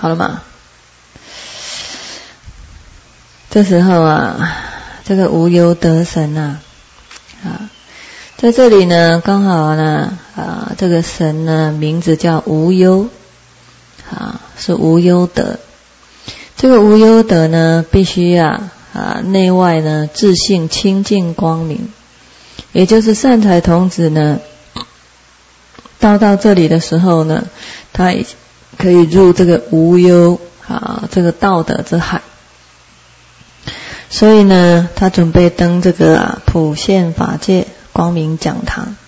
好了吗？这时候啊，这个无忧得神啊，在这里呢，刚好呢，这个神呢，名字叫无忧，是无忧德。这个无忧德呢，必须内外呢自性清净光明，也就是善财童子呢，到这里的时候呢，他可以入这个无忧这个道德之海。所以呢，他准备登这个普现法界光明讲堂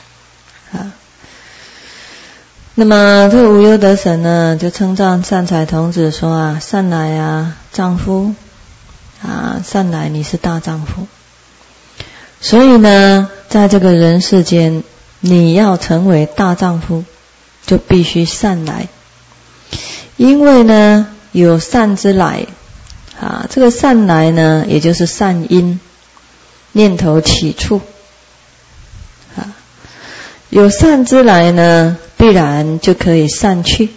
那么这个无忧德神呢，就称赞善财童子说善来丈夫善来你是大丈夫。所以呢，在这个人世间，你要成为大丈夫，就必须善来。因为呢，有善之来这个善来呢，也就是善因，念头起处有善之来呢，必然就可以善去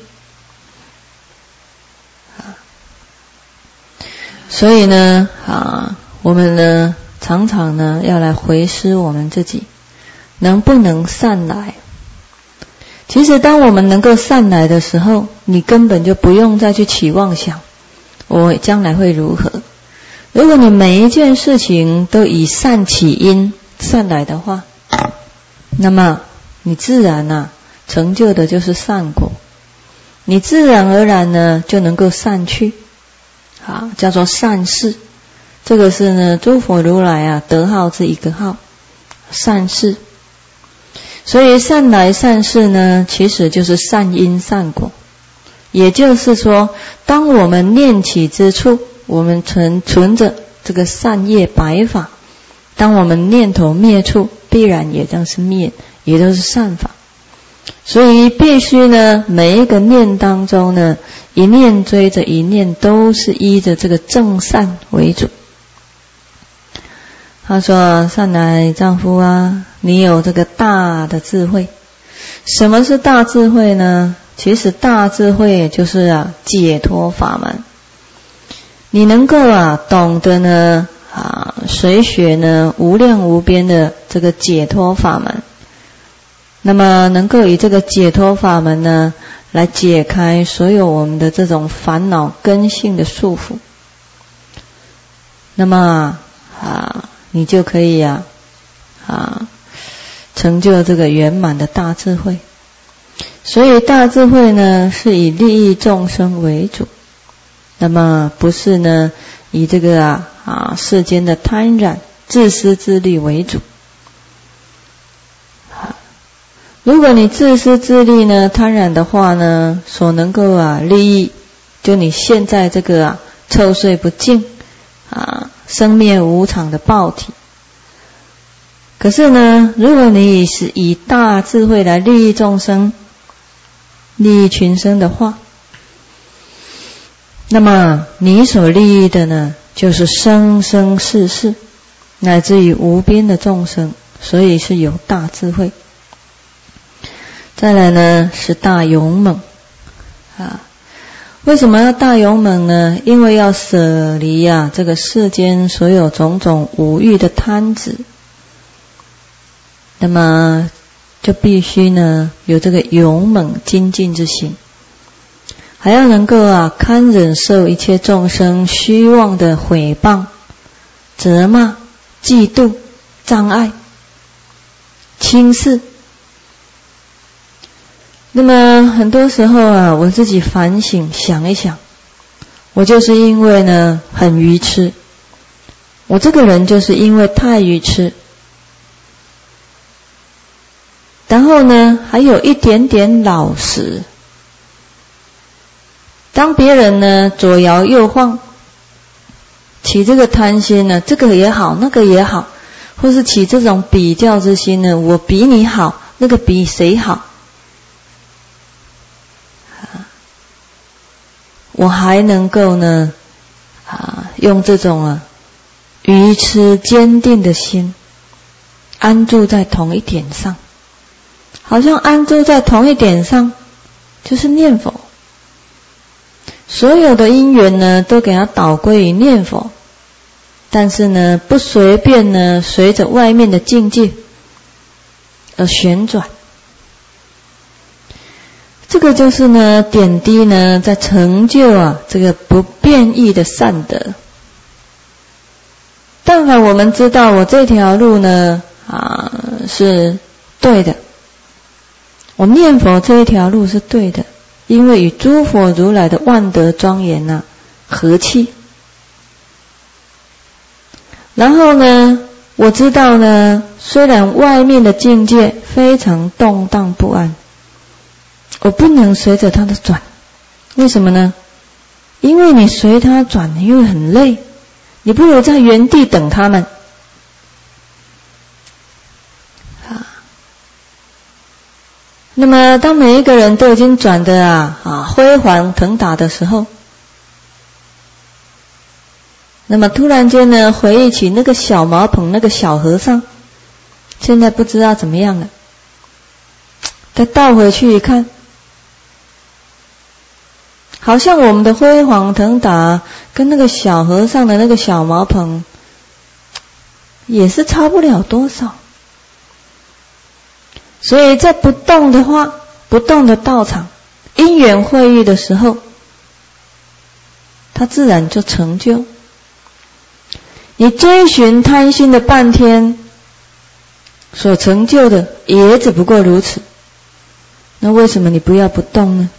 所以呢我们呢常常呢要来回思我们自己能不能善来。其实当我们能够善来的时候，你根本就不用再去起妄想我将来会如何。如果你每一件事情都以善起因，善来的话，那么你自然成就的就是善果，你自然而然呢就能够善去叫做善事。这个是呢诸佛如来德号之一个号，善事。所以善来善事呢，其实就是善因善果。也就是说，当我们念起之处，我们存着这个善业白法，当我们念头灭处，必然也将是灭，也都是善法。所以必须呢，每一个念当中呢，一念追着一念，都是依着这个正善为主。他说：善来丈夫你有这个大的智慧。什么是大智慧呢？其实大智慧就是解脱法门。你能够懂得呢随学呢无量无边的这个解脱法门，那么能够以这个解脱法门呢来解开所有我们的这种烦恼根性的束缚，那么你就可以成就这个圆满的大智慧。所以大智慧呢是以利益众生为主，那么不是呢以这个世间的贪染自私自利为主。如果你自私自利呢贪染的话呢，所能够利益就你现在这个臭秽不净生灭无常的报体。可是呢，如果你是以大智慧来利益众生，利益群生的话，那么你所利益的呢，就是生生世世乃至于无边的众生，所以是有大智慧。再来呢是大勇猛为什么要大勇猛呢？因为要舍离这个世间所有种种五欲的贪执，那么就必须呢有这个勇猛精进之心，还要能够堪忍受一切众生虚妄的毁谤、责骂、嫉妒、障碍、轻视。那么很多时候我自己反省想一想，我就是因为呢很愚痴，我这个人就是因为太愚痴，然后呢还有一点点老实。当别人呢左摇右晃，起这个贪心呢，这个也好那个也好，或是起这种比较之心呢，我比你好，那个比谁好，我还能够呢用这种愚痴坚定的心安住在同一点上，好像安住在同一点上就是念佛。 所有的因缘呢都给它导归于念佛，但是呢不随便呢随着外面的境界而旋转。这个就是呢点滴呢在成就这个不变异的善德。但凡我们知道我这条路呢是对的，我念佛这一条路是对的，因为与诸佛如来的万德庄严和气。然后呢我知道呢虽然外面的境界非常动荡不安，我不能随着它的转。为什么呢？因为你随它转你会很累，你不如在原地等他们。那么当每一个人都已经转得辉煌腾达的时候，那么突然间呢回忆起那个小茅棚那个小和尚，现在不知道怎么样了。再倒回去一看，好像我们的辉煌腾达跟那个小和尚的那个小茅棚也是差不了多少。所以在不动的话，不动的道场因缘会遇的时候，它自然就成就。你追寻贪心的半天，所成就的也只不过如此。那为什么你不要不动呢？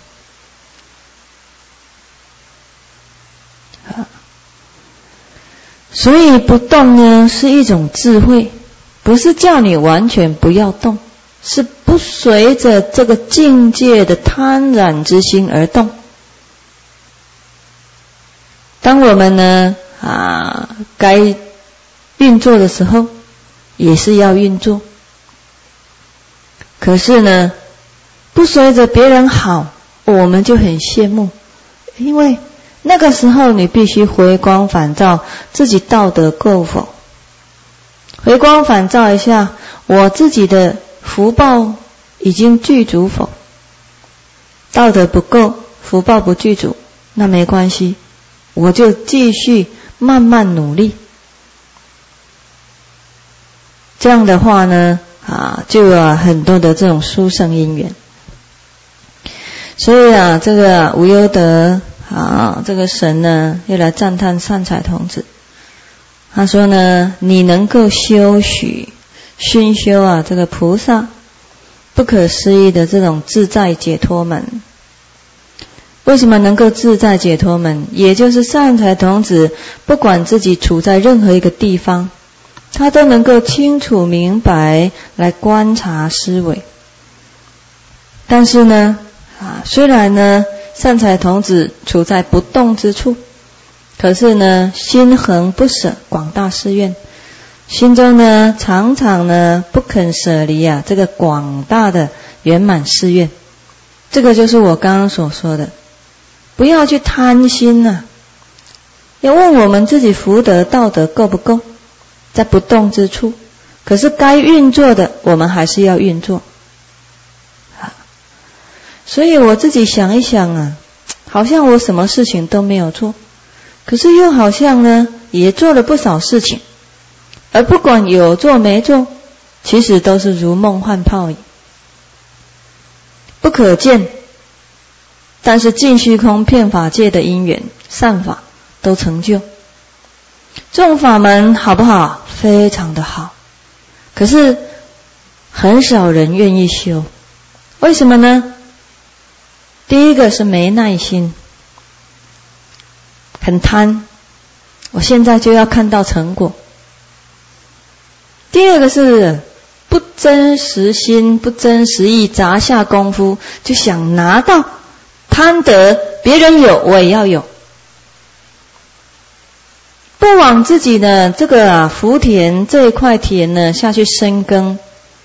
所以不动呢是一种智慧，不是叫你完全不要动，是不随着这个境界的贪染之心而动。当我们呢该运作的时候也是要运作，可是呢不随着别人好，我们就很羡慕，因为那个时候你必须回光返照自己道德够否，回光返照一下我自己的福报已经具足否。道德不够，福报不具足，那没关系，我就继续慢慢努力。这样的话呢就有很多的这种殊胜因缘。所以这个无忧德这个神呢又来赞叹善财童子。他说呢，你能够修熏修这个菩萨不可思议的这种自在解脱门。为什么能够自在解脱门？也就是善财童子不管自己处在任何一个地方，他都能够清楚明白来观察思维。但是呢虽然呢善财童子处在不动之处，可是呢心恒不舍广大誓愿，心中呢常常呢不肯舍离这个广大的圆满誓愿。这个就是我刚刚所说的，不要去贪心要问我们自己福德道德够不够，在不动之处，可是该运作的我们还是要运作。所以我自己想一想好像我什么事情都没有做，可是又好像呢也做了不少事情，而不管有做没做，其实都是如梦幻泡影，不可见，但是尽虚空遍法界的因缘善法都成就。这种法门好不好？非常的好，可是很少人愿意修。为什么呢？第一个是没耐心，很贪，我现在就要看到成果。第二个是不真实心，不真实意，砸下功夫就想拿到，贪得别人有我也要有，不往自己的这个福田这一块田呢下去深耕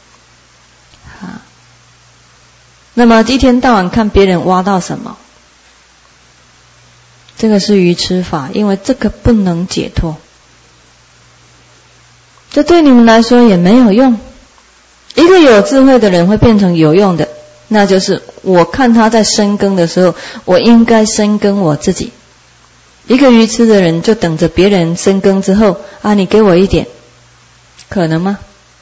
那么一天到晚看别人挖到什么，这个是愚痴法，因为这个不能解脱，这对你们来说也没有用。一个有智慧的人会变成有用的， 那就是我看他在深耕的时候，我应该深耕我自己。一个愚痴的人就等着别人深耕之后啊，你给我一点，可能吗？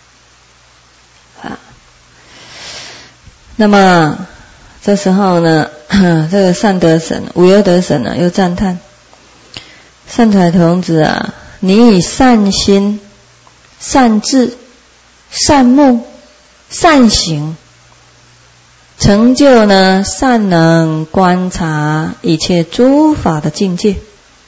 那么这时候呢，这个善德神无忧德神呢又赞叹：善财童子啊，你以善心、善智、善目、善行，成就呢善能观察一切诸法的境界。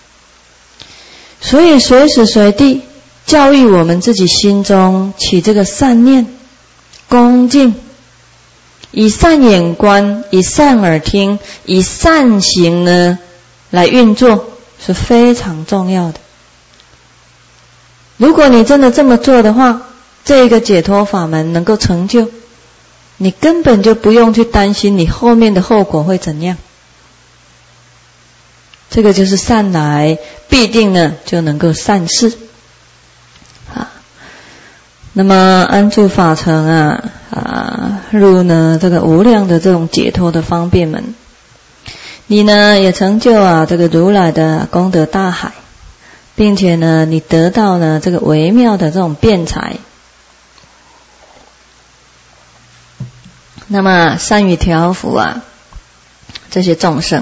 所以随时随地教育我们自己心中起这个善念、恭敬，以善眼观，以善耳听，以善行呢来运作，是非常重要的。如果你真的这么做的话，这一个解脱法门能够成就，你根本就不用去担心你后面的后果会怎样。这个就是善来，必定呢就能够善事。那么安住法城入呢这个无量的这种解脱的方便门，你呢也成就这个如来的功德大海，并且呢你得到呢这个微妙的这种辩才，那么善于调伏这些众生，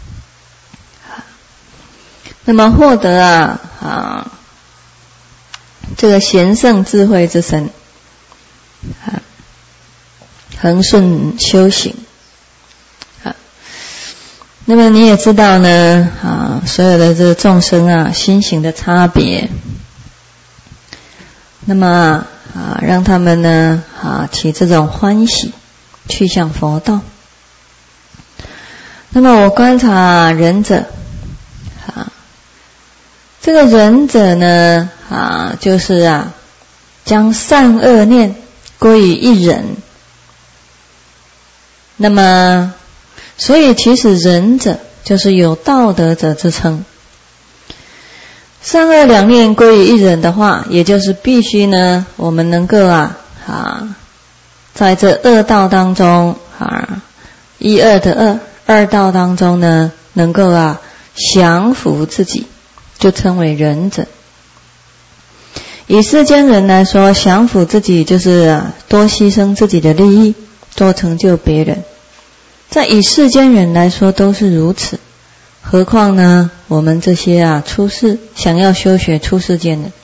那么获得这个贤圣智慧之身，恒顺修行。那么你也知道呢所有的这个众生心行的差别，那么让他们呢起这种欢喜，去向佛道。那么我观察仁者这个仁者呢就是将善恶念归于一人。那么所以其实仁者就是有道德者之称。善恶两念归于一人的话，也就是必须呢我们能够在这恶道当中一恶的恶，二道当中呢能够降伏自己，就称为仁者。以世间人来说，降伏自己就是多牺牲自己的利益，多成就别人。在以世间人来说都是如此，何况呢我们这些出世想要修学出世间的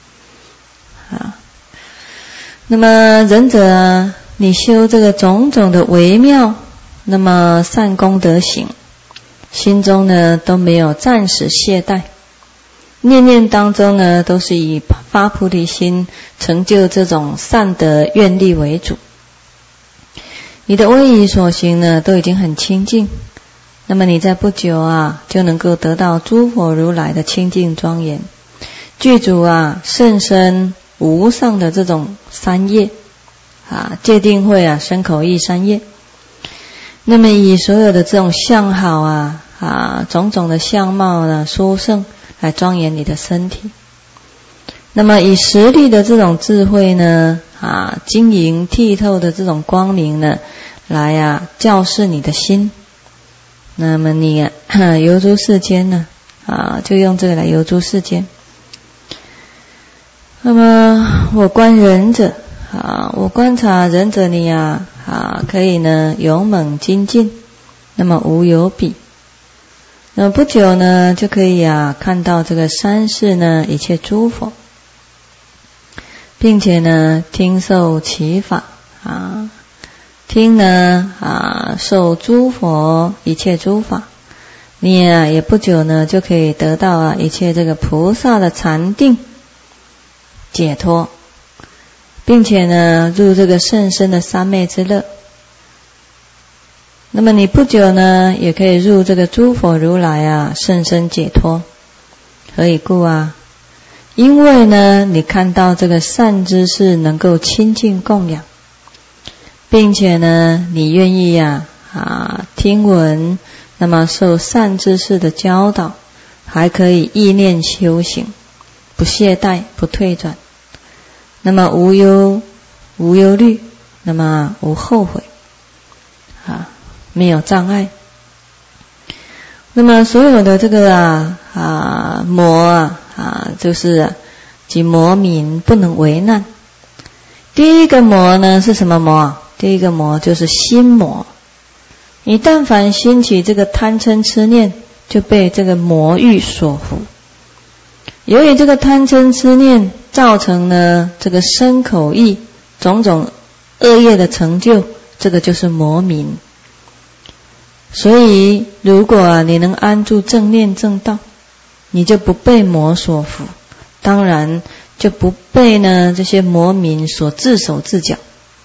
那么仁者你修这个种种的微妙，那么善功德行，心中呢都没有暂时懈怠，念念当中呢都是以发菩提心，成就这种善德愿力为主。你的威仪所行呢都已经很清净，那么你在不久就能够得到诸佛如来的清净庄严，具足甚深无上的这种三业戒定慧身口意三业。那么以所有的这种相好种种的相貌呢殊胜来庄严你的身体。那么以实力的这种智慧呢晶莹剔透的这种光明呢来教示你的心。那么你游诸世间呢就用这个来游诸世间。那么我观仁者我观察仁者你可以呢勇猛精进，那么无有比。那么不久呢就可以看到这个三世呢一切诸佛，并且呢听受其法听呢受诸佛一切诸法。你也不久呢就可以得到一切这个菩萨的禅定解脱，并且呢入这个甚深的三昧之乐。那么你不久呢也可以入这个诸佛如来甚深解脱。何以故因为呢你看到这个善知识能够亲近供养，并且呢你愿意听闻，那么受善知识的教导，还可以意念修行，不懈怠，不退转，那么无忧虑，那么无后悔。 没有障碍。那么所有的这个魔就是即魔民不能为难。第一个魔呢是什么魔？第一个魔就是心魔。你但凡兴起这个贪嗔痴念，就被这个魔欲所缚。由于这个贪嗔痴念造成呢这个身口意种种恶业的成就，这个就是魔民。所以如果你能安住正念正道，你就不被魔所缚，当然就不被呢这些魔民所自手自脚。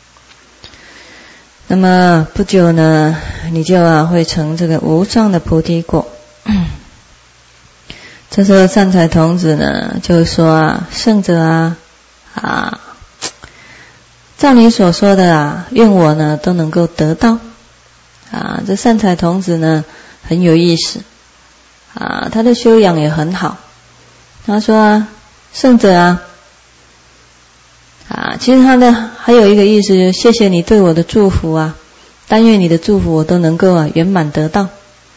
那么不久呢，你就会成这个无上的菩提果。这时候善财童子呢就说圣者照你所说的愿我呢都能够得到。这善财童子呢很有意思他的修养也很好。他说圣者其实他的还有一个意思就是谢谢你对我的祝福但愿你的祝福我都能够圆满得到。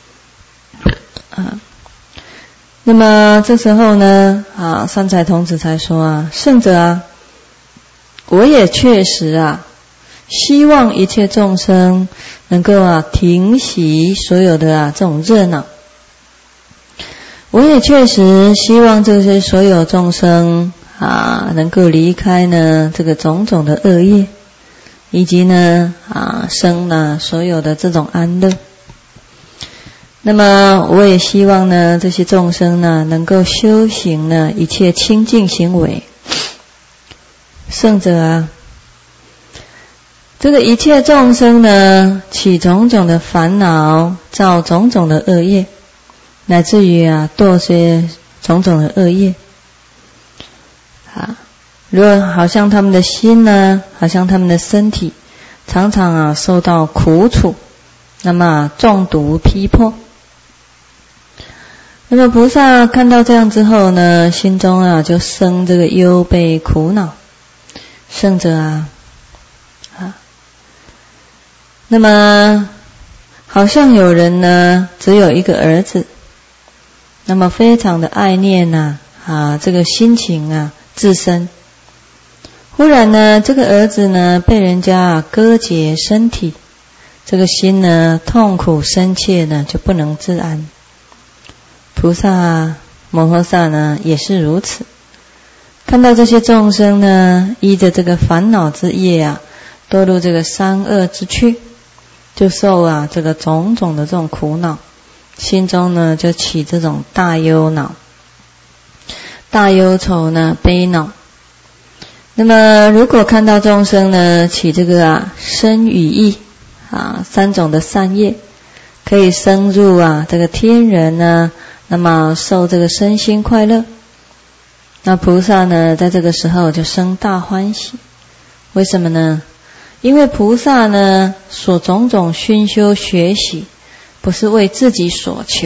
那么这时候呢善财童子才说圣者我也确实希望一切众生能够停息所有的这种热闹。我也确实希望这些所有众生能够离开呢这个种种的恶业，以及呢生呢所有的这种安乐。那么我也希望呢这些众生呢能够修行呢一切清净行为。圣者这个一切众生呢起种种的烦恼，造种种的恶业，乃至于堕些种种的恶业如果好像他们的心呢，好像他们的身体常常受到苦楚，那么中毒逼迫。那么菩萨看到这样之后呢，心中就生这个忧悲苦恼。圣者那么好像有人呢只有一个儿子，那么非常的爱念这个心情自身。忽然呢这个儿子呢被人家割截身体，这个心呢痛苦深切呢就不能自安。菩萨摩诃萨呢也是如此，看到这些众生呢依着这个烦恼之业堕入这个三恶之趣，就受这个种种的这种苦恼，心中呢就起这种大忧恼、大忧愁呢悲恼。那么如果看到众生呢起这个身语意三种的善业，可以升入这个天人呢，那么受这个身心快乐，那菩萨呢在这个时候就生大欢喜。为什么呢？因为菩萨呢所种种熏修学习，不是为自己所求，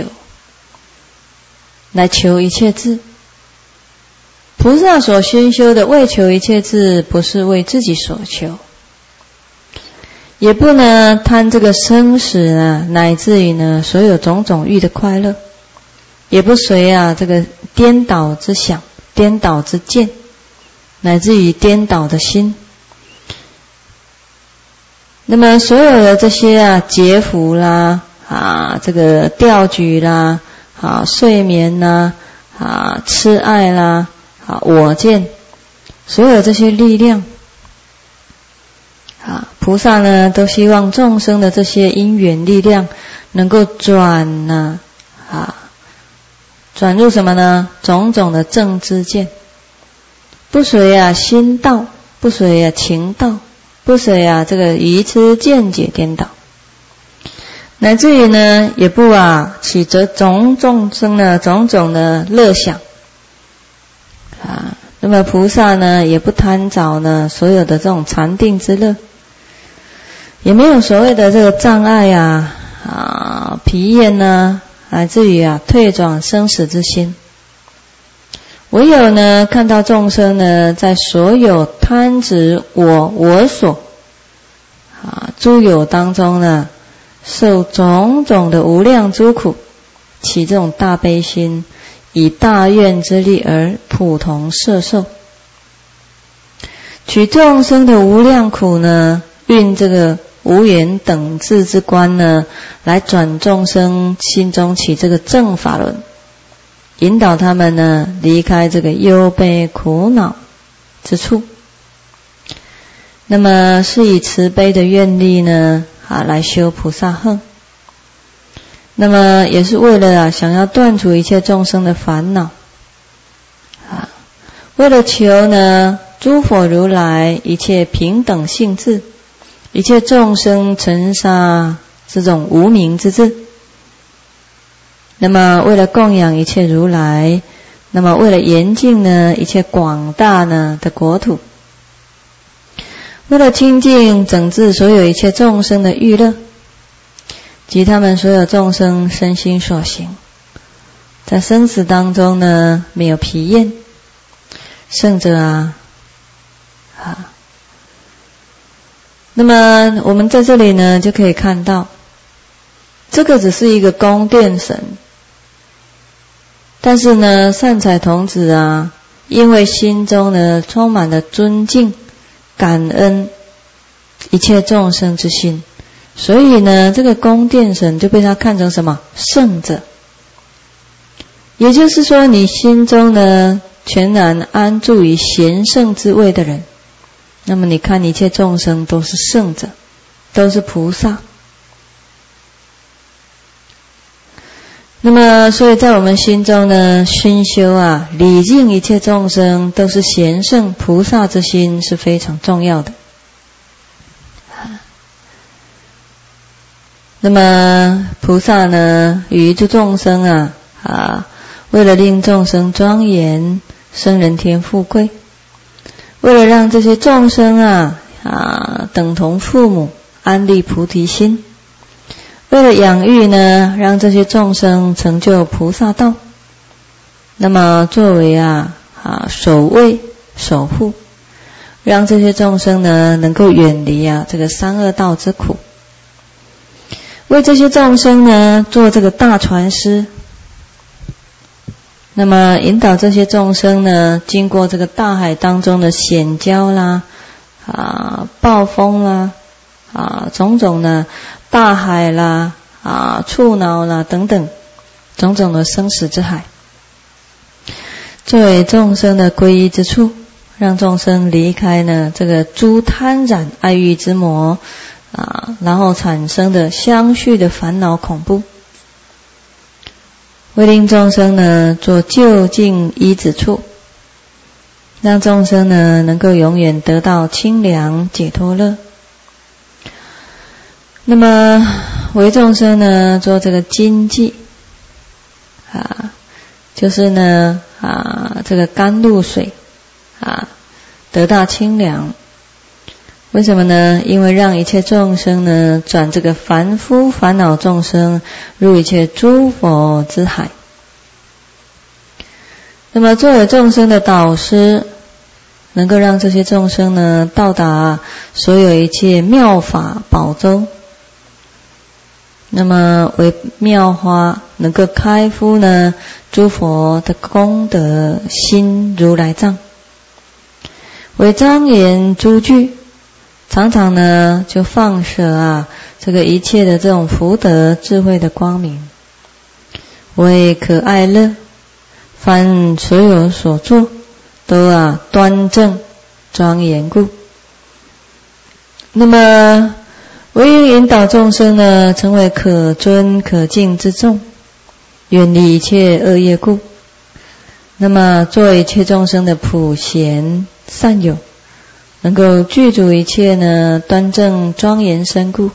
来求一切智。菩萨所熏修的为求一切智，不是为自己所求，也不呢贪这个生死乃至于呢所有种种欲的快乐，也不随这个颠倒之想、颠倒之见，乃至于颠倒的心。那么所有的这些劫福啦这个钓举啦睡眠啦痴爱啦我见，所有这些力量菩萨呢都希望众生的这些因缘力量能够转入什么呢？种种的正知见，不随心道，不随情道，不随这个愚痴见解颠倒，乃至于呢也不起着众生的种种的乐想那么菩萨呢也不贪着呢所有的这种禅定之乐，也没有所谓的这个障碍疲厌呢，乃至于退转生死之心。唯有呢看到众生呢在所有贪执我所诸有当中呢受种种的无量诸苦，起这种大悲心，以大愿之力而普同摄受，取众生的无量苦呢，运这个无缘等至之观呢，来转众生心中起这个正法轮，引导他们呢离开这个忧悲苦恼之处。那么是以慈悲的愿力呢来修菩萨行，那么也是为了想要断除一切众生的烦恼为了求呢诸佛如来一切平等性智，一切众生尘沙这种无明之智，那么为了供养一切如来，那么为了严净呢一切广大呢的国土，为了清净整治所有一切众生的欲乐，及他们所有众生身心所行，在生死当中呢没有疲厌，圣者那么我们在这里呢就可以看到，这个只是一个宫殿神，但是呢善财童子因为心中呢充满了尊敬感恩一切众生之心，所以呢这个宫殿神就被他看成什么？圣者。也就是说你心中呢全然安住于贤圣之位的人，那么你看一切众生都是圣者，都是菩萨。那么所以在我们心中呢熏修礼敬一切众生都是贤圣菩萨之心是非常重要的。那么菩萨呢与诸众生为了令众生庄严生人天富贵，为了让这些众生等同父母安立菩提心，为了养育呢让这些众生成就菩萨道，那么作为守卫守护，让这些众生呢能够远离这个三恶道之苦，为这些众生呢做这个大传师，那么引导这些众生呢经过这个大海当中的险礁啦暴风啦种种呢大海啦触恼啦等等种种的生死之海，作为众生的皈依之处，让众生离开呢这个诸贪染爱欲之魔然后产生的相续的烦恼恐怖，为令众生呢做就近依止处，让众生呢能够永远得到清凉解脱乐。那么为众生呢做这个经济就是呢这个甘露水得到清凉。为什么呢？因为让一切众生呢转这个凡夫烦恼众生入一切诸佛之海。那么作为众生的导师，能够让这些众生呢到达所有一切妙法宝洲，那么为妙花能够开敷呢诸佛的功德心如来藏，为庄严诸具，常常呢就放射这个一切的这种福德智慧的光明，为可爱乐，凡所有所作都端正庄严故。那么为引导众生呢成为可尊可敬之众，远离一切恶业故，那么做一切众生的普贤善友，能够具足一切呢端正庄严身故。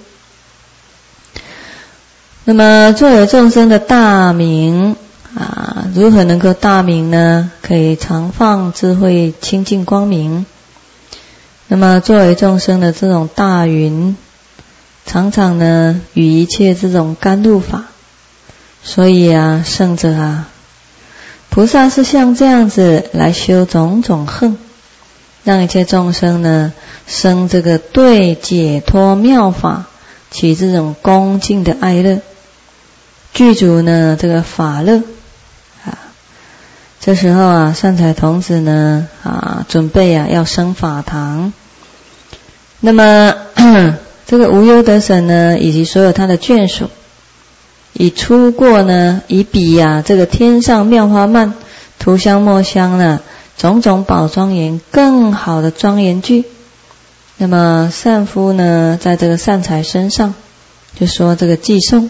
那么作为众生的大明如何能够大明呢？可以常放智慧清净光明。那么作为众生的这种大云，常常呢与一切这种甘露法。所以圣者菩萨是像这样子来修种种行，让一切众生呢生这个对解脱妙法起这种恭敬的爱乐，具足呢这个法乐啊。这时候啊，善财童子呢准备要升法堂。那么这个无忧德神呢，以及所有他的眷属，已出过呢，以比这个天上妙花曼、涂香墨香呢，种种宝庄严更好的庄严具。那么善夫呢，在这个善财身上，就说这个寄送。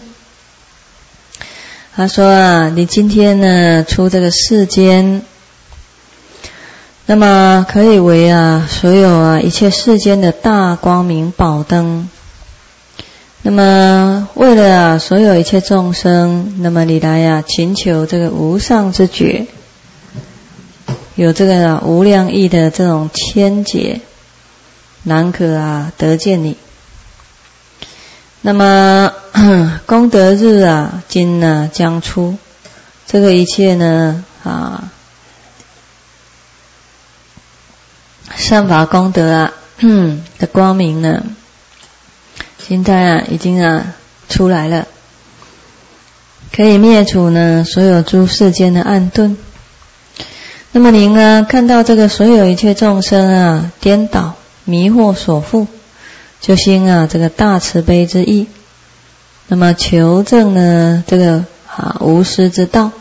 他说你今天呢出这个世间，那么可以为所有一切世间的大光明宝灯。那么为了所有一切众生，那么你来请求这个无上之觉，有这个无量义的这种千劫，难可得见你。那么功德日今将出，这个一切呢善法功德的光明呢，现在已经出来了，可以灭除呢所有诸世间的暗钝。那么您看到这个所有一切众生颠倒迷惑所缚，就兴这个大慈悲之意，那么求证呢这个无师之道。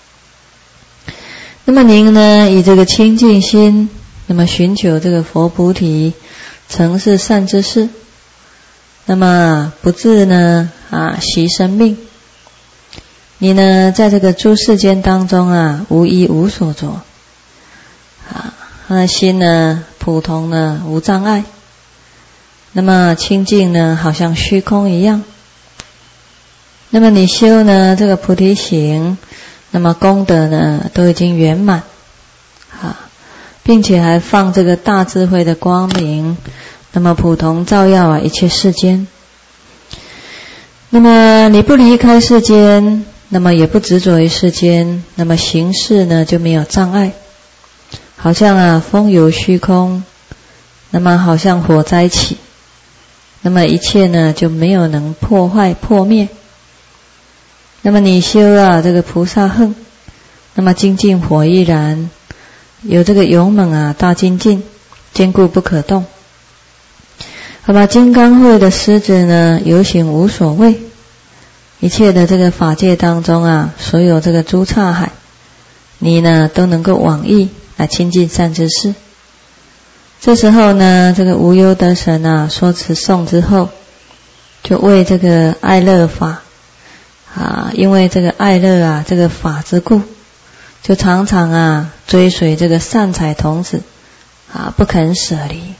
那么您呢以这个清净心，那么寻求这个佛菩提成是善知识，那么不自呢惜生命。你呢在这个诸世间当中无依无所着他的心呢普通呢无障碍，那么清净呢好像虚空一样。那么你修呢这个菩提行，那么功德呢都已经圆满并且还放这个大智慧的光明，那么普通照耀一切世间。那么你不离开世间，那么也不执着于世间，那么行事呢就没有障碍，好像风游虚空，那么好像火灾起，那么一切呢就没有能破坏破灭。那么你修这个菩萨行，那么精进火亦然，有这个勇猛大精进，坚固不可动。好吧，金刚会的狮子呢游行无所谓，一切的这个法界当中所有这个诸刹海，你呢都能够往诣来亲近善知识。这时候呢这个无忧德神说持诵之后，就为这个爱乐法因为这个爱乐这个法之故，就常常追随这个善财童子不肯舍离。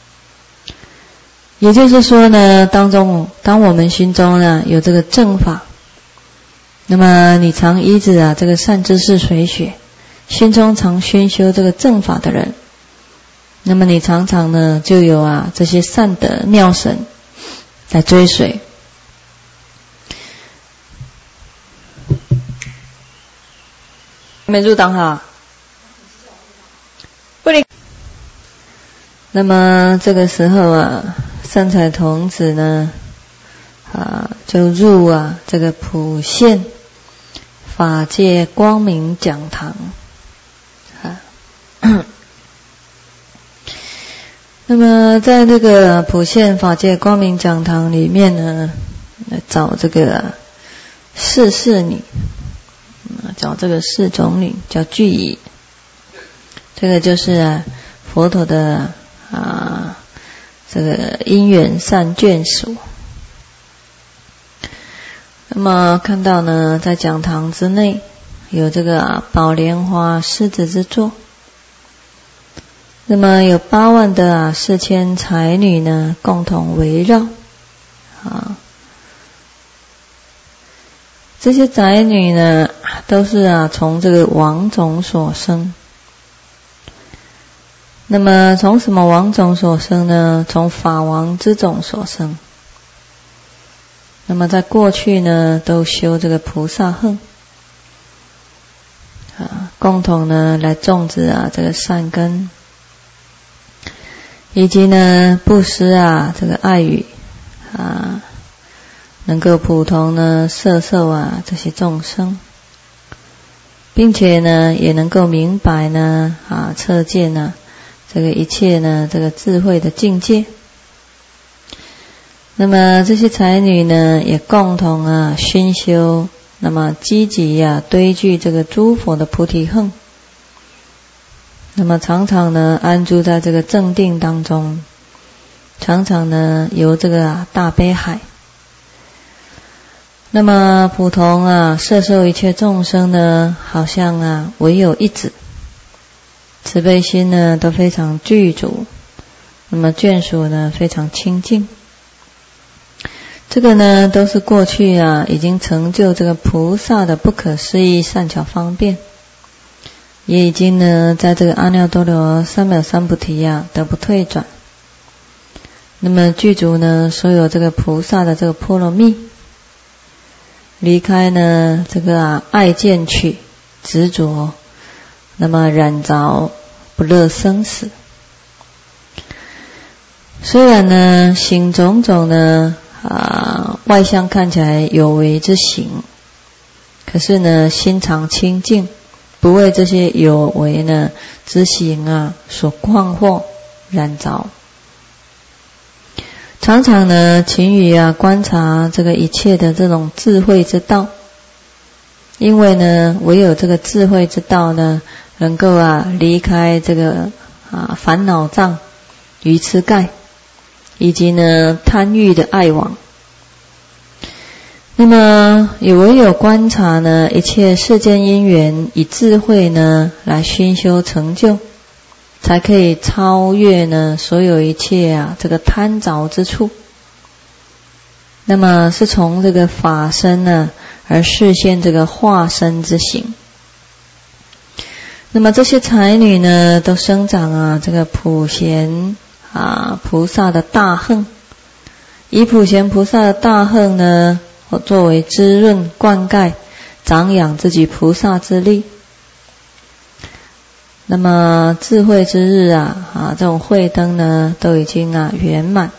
也就是说呢，当我们心中呢有这个正法，那么你常依止这个善知识随学，心中常熏修这个正法的人，那么你常常呢就有这些善德妙神来追随。没入党哈，不离。那么这个时候善财童子呢就入这个普现法界光明讲堂那么在这个普现法界光明讲堂里面呢，找这个侍女，找这个侍种女叫具仪，这个就是佛陀的这个因缘善眷属。那么看到呢，在讲堂之内有这个宝莲花狮子之座，那么有8万的4000才女呢共同围绕这些宅女呢都是从这个王种所生。那么从什么王种所生呢？从法王之种所生。那么在过去呢都修这个菩萨行共同呢来种植这个善根，以及呢布施这个爱语能够普通呢摄受这些众生，并且呢也能够明白呢彻见呢这个一切呢这个智慧的境界。那么这些才女呢也共同熏修，那么积极堆聚这个诸佛的菩提恨，那么常常呢安住在这个正定当中，常常呢游这个大悲海。那么普通摄受一切众生呢，好像唯有一子，慈悲心呢都非常具足，那么眷属呢非常清净。这个呢都是过去已经成就这个菩萨的不可思议善巧方便，也已经呢在这个阿耨多罗三藐三菩提得不退转。那么具足呢所有这个菩萨的这个波罗蜜，离开呢这个爱见取执着，那么染着不乐生死。虽然呢行种种呢外相看起来有为之行，可是呢心常清净，不为这些有为呢之行所困惑染着。常常呢勤于观察这个一切的这种智慧之道，因为呢唯有这个智慧之道呢能够离开这个烦恼障、愚痴盖，以及呢贪欲的爱网。那么也唯有观察呢一切世间因缘，以智慧呢来熏修成就，才可以超越呢所有一切这个贪着之处。那么是从这个法身呢而示现这个化身之行。那么这些才女呢都生长这个普贤菩萨的大恨，以普贤菩萨的大恨呢作为滋润灌溉长养自己菩萨之力。那么智慧之日这种慧灯呢都已经圆满。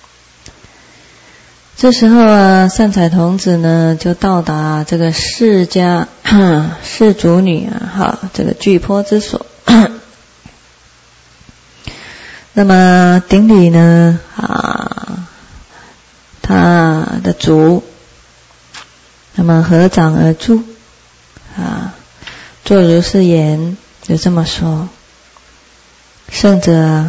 这时候善财童子呢就到达这个释迦世主女这个具坡之所。那么顶礼呢他的足，那么合掌而住作如是言，就这么说：圣者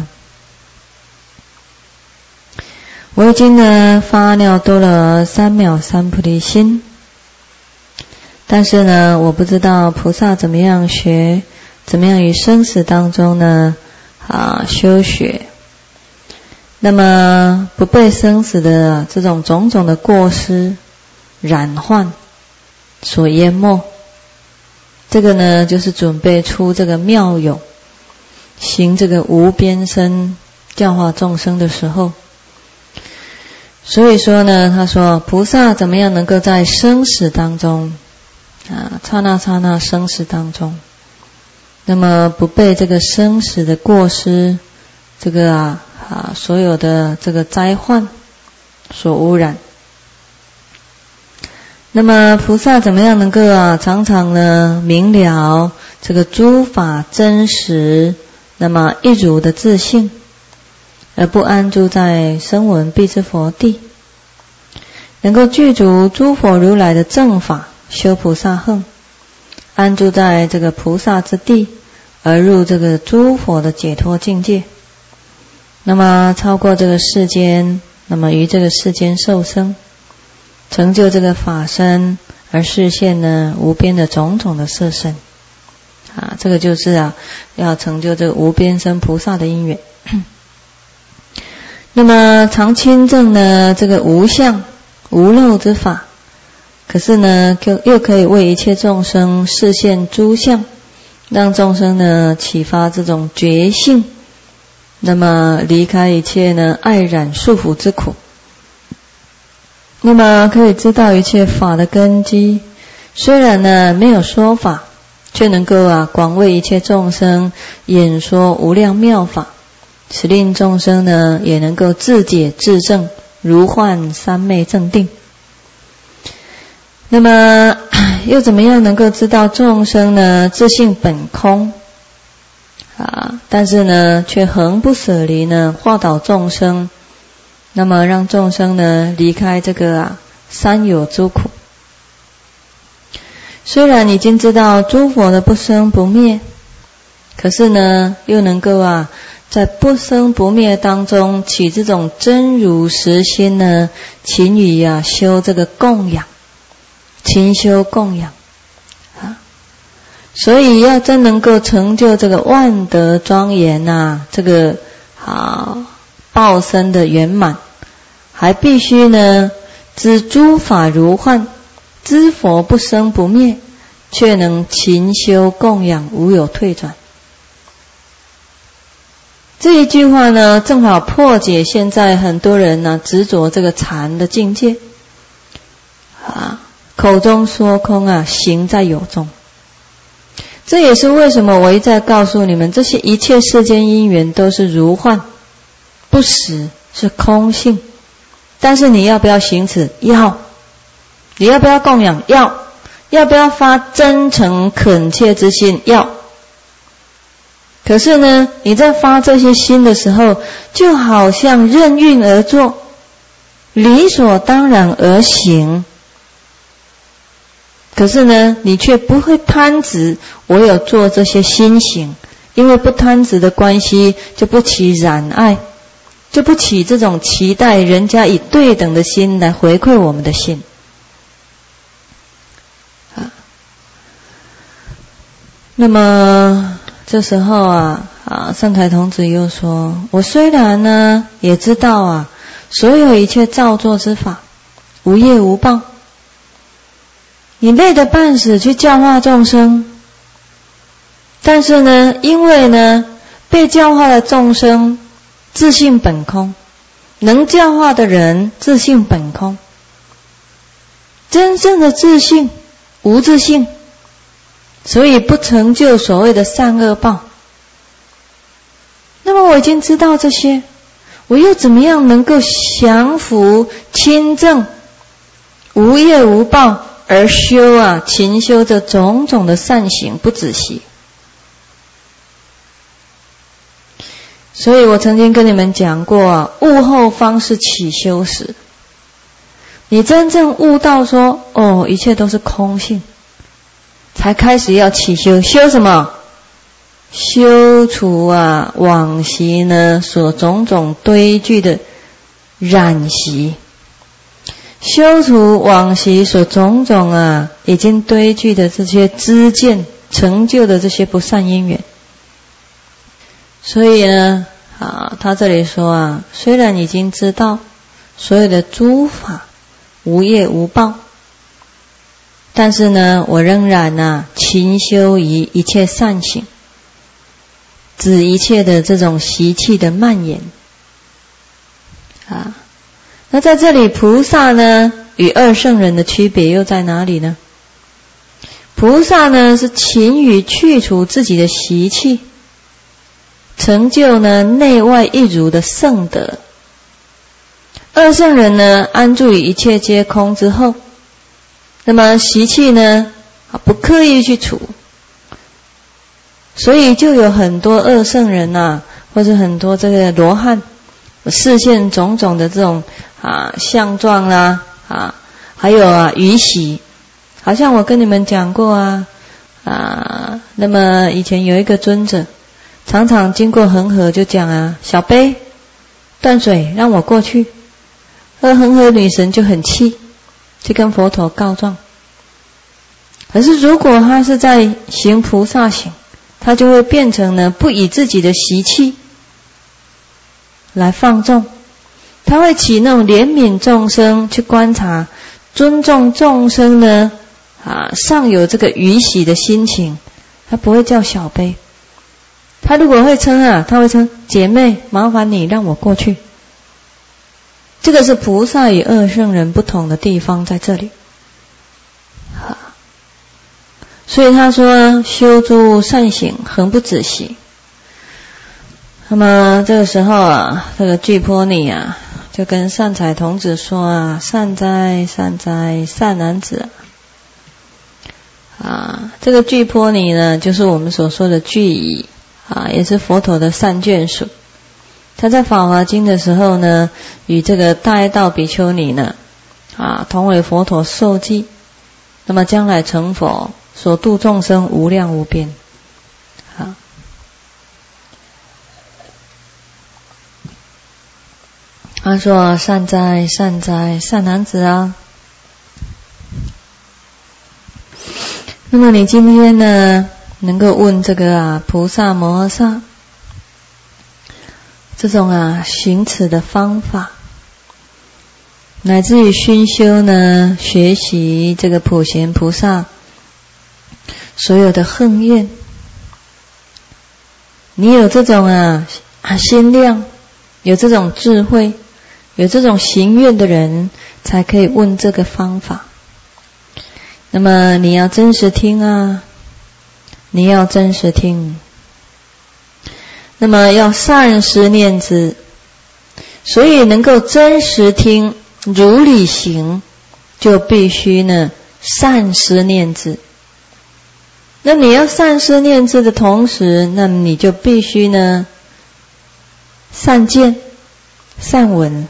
我已经呢发阿耨多罗三藐三菩提心，但是呢我不知道菩萨怎么样学，怎么样于生死当中呢修学。那么不被生死的这种种种的过失染患所淹没，这个呢就是准备出这个妙有，行这个无边身教化众生的时候。所以说呢他说菩萨怎么样能够在生死当中刹那刹那生死当中，那么不被这个生死的过失这个所有的这个灾患所污染。那么菩萨怎么样能够常常呢明了这个诸法真实，那么一如的自性，而不安住在声闻辟支佛地，能够具足诸佛如来的正法，修菩萨行，安住在这个菩萨之地，而入这个诸佛的解脱境界，那么超过这个世间，那么于这个世间受生，成就这个法身，而示现呢无边的种种的色身这个就是要成就这个无边身菩萨的因缘。那么常亲证呢这个无相无漏之法，可是呢又可以为一切众生示现诸相，让众生呢启发这种觉性，那么离开一切呢爱染束缚之苦，那么可以知道一切法的根基。虽然呢没有说法，却能够广为一切众生演说无量妙法，使令众生呢也能够自解自证，如幻三昧正定。 那么又怎么样能够知道众生呢自性本空但是呢却恒不舍离呢化导众生，那么让众生呢离开这个三有诸苦。虽然已经知道诸佛的不生不灭，可是呢又能够在不生不灭当中起这种真如实心呢，勤于修这个供养，勤修供养所以要真能够成就这个万德庄严这个报身的圆满，还必须呢知诸法如幻，知佛不生不灭，却能勤修供养，无有退转。这一句话呢，正好破解现在很多人执着这个禅的境界口中说空行在有中。这也是为什么我一再告诉你们，这些一切世间因缘都是如幻不实，是空性。但是你要不要行持？要。你要不要供养？要。要不要发真诚恳切之心？要。可是呢，你在发这些心的时候，就好像任运而做，理所当然而行。可是呢，你却不会贪执，我有做这些心行，因为不贪执的关系，就不起染爱，就不起这种期待人家以对等的心来回馈我们的心。那么这时候善财童子又说，我虽然呢也知道所有一切造作之法无业无报，你累得半死去教化众生，但是呢因为呢被教化的众生自性本空，能教化的人自性本空，真正的自性无自性，所以不成就所谓的善恶报。那么我已经知道这些，我又怎么样能够降伏亲正无业无报而修勤修这种种的善行不止息？所以我曾经跟你们讲过悟后方是起修时。你真正悟到说一切都是空性，才开始要起修。修什么？修除往昔呢所种种堆聚的染习，修除往昔所种种已经堆聚的这些知见成就的这些不善因缘。所以呢他这里说虽然已经知道所有的诸法无业无报，但是呢我仍然勤修于一切善行，止一切的这种习气的蔓延那在这里菩萨呢与二圣人的区别又在哪里呢？菩萨呢是勤于去除自己的习气，成就呢内外一如的圣德。二圣人呢安住于一切皆空之后，那么习气呢不刻意去除，所以就有很多二圣人或者很多这个罗汉示现种种的这种相状还有余习。好像我跟你们讲过那么以前有一个尊者常常经过恒河就讲小悲断水让我过去，而恒河女神就很气，去跟佛陀告状。可是如果他是在行菩萨行，他就会变成呢不以自己的习气来放纵，他会起那种怜悯众生，去观察尊重众生呢尚有这个余喜的心情，他不会叫小悲。他如果会称他会称姐妹麻烦你让我过去。这个是菩萨与二圣人不同的地方在这里所以他说修诸善行恒不止息。那么这个时候这个俱波尼就跟善财童子说善哉善哉善男子这个俱波尼呢，就是我们所说的俱夷啊，也是佛陀的善眷属。他在法华经的时候呢，与这个大爱道比丘尼呢同为佛陀受记，那么将来成佛，所度众生无量无边。他说：善哉善哉，善男子啊！那么你今天呢，能够问这个菩萨摩诃萨这种行持的方法，乃至于熏修呢，学习这个普贤菩萨所有的恨愿，你有这种心量，有这种智慧，有这种行愿的人，才可以问这个方法。那么你要真实听你要真实听，那么要善思念之，所以能够真实听，如理行，就必须呢善思念之。那你要善思念之的同时，那么你就必须呢善见善闻。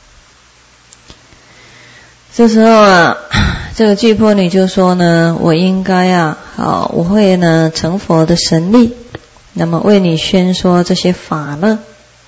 这时候这个俱波尼就说呢，我应该我会呢成佛的神力，那么为你宣说这些法乐。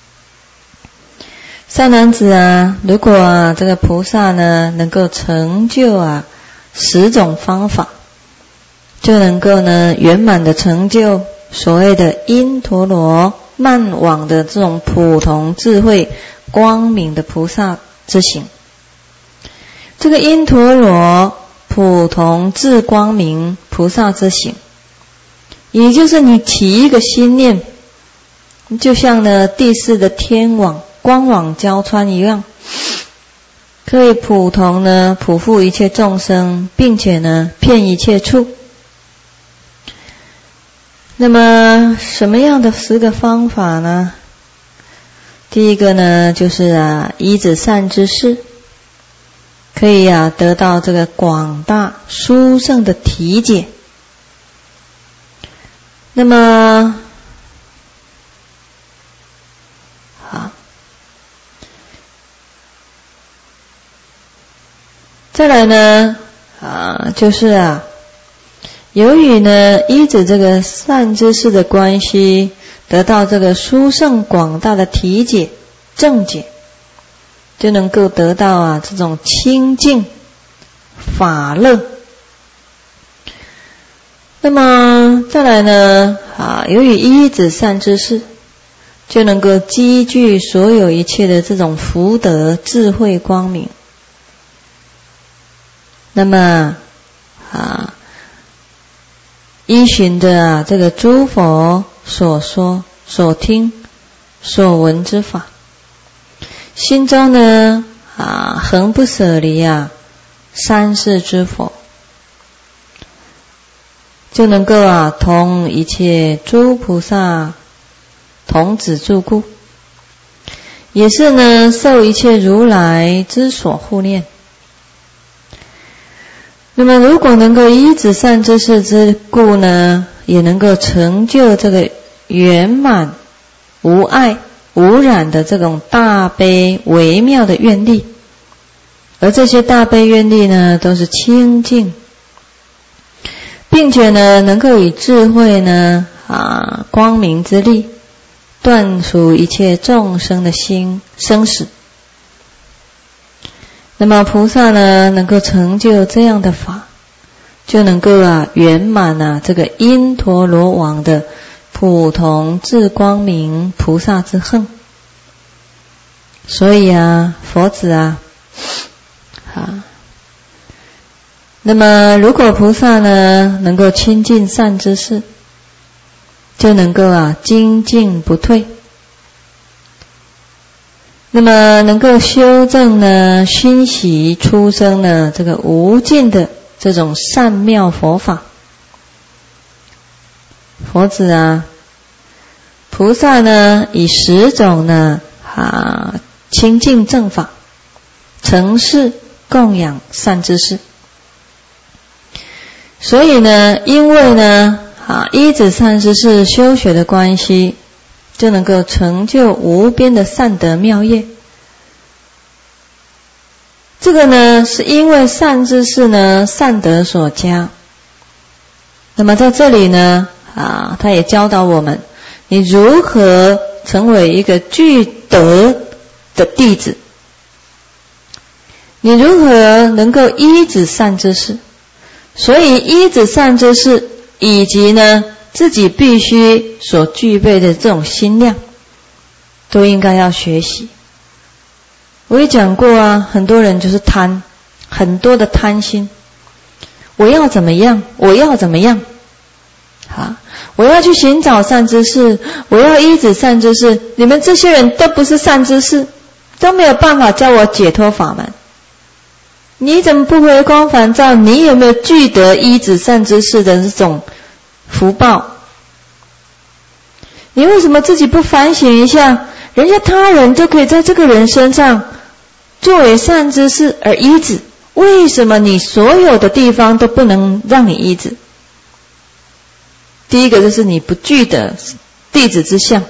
善男子如果这个菩萨呢能够成就10种方法，就能够呢圆满的成就所谓的因陀罗曼网的这种普通智慧光明的菩萨之行。这个因陀罗普通智光明菩萨之行，也就是你起一个心念，就像呢第四的天网光网交穿一样，可以普通呢普覆一切众生，并且呢遍一切处。那么什么样的10个方法呢？第一个呢就是依止善知识，可以得到这个广大殊胜的体解。那么再来呢就是由于呢依止这个善知识的关系，得到这个殊胜广大的体解正解，就能够得到这种清净法乐。那么再来呢由于依止善知识，就能够积聚所有一切的这种福德智慧光明。那么依循的这个诸佛所说所听所闻之法，心中呢恒不舍离三世之佛，就能够同一切诸菩萨同子住故，也是呢受一切如来之所护念。那么如果能够依止善知识之故呢，也能够成就这个圆满无碍无染的这种大悲微妙的愿力，而这些大悲愿力呢都是清净，并且呢能够以智慧呢光明之力断除一切众生的生死。那么菩萨呢能够成就这样的法，就能够圆满这个因陀罗网的普通智光明菩萨之恨。所以佛子那么如果菩萨呢能够亲近善知识，就能够精进不退。那么能够修正呢熏习出生呢这个无尽的这种善妙佛法。佛子菩萨呢以10种呢清净正法承事供养善知识。 所以呢，因为呢依止善知识修学的关系，就能够成就无边的善德妙业。这个呢，是因为善知识呢善德所加。那么在这里呢他也教导我们，你如何成为一个具德的弟子，你如何能够依止善知识。所以依止善知识以及呢自己必须所具备的这种心量，都应该要学习。我也讲过很多人就是贪，很多的贪心，我要怎么样，我要怎么样，我要去寻找善知识，我要依止善知识。你们这些人都不是善知识，都没有办法教我解脱法门。你怎么不回光返照？你有没有具得依止善知识的这种福报？你为什么自己不反省一下？人家他人就可以在这个人身上作为善知识而依止，为什么你所有的地方都不能让你依止？第一个就是你不具得弟子之相。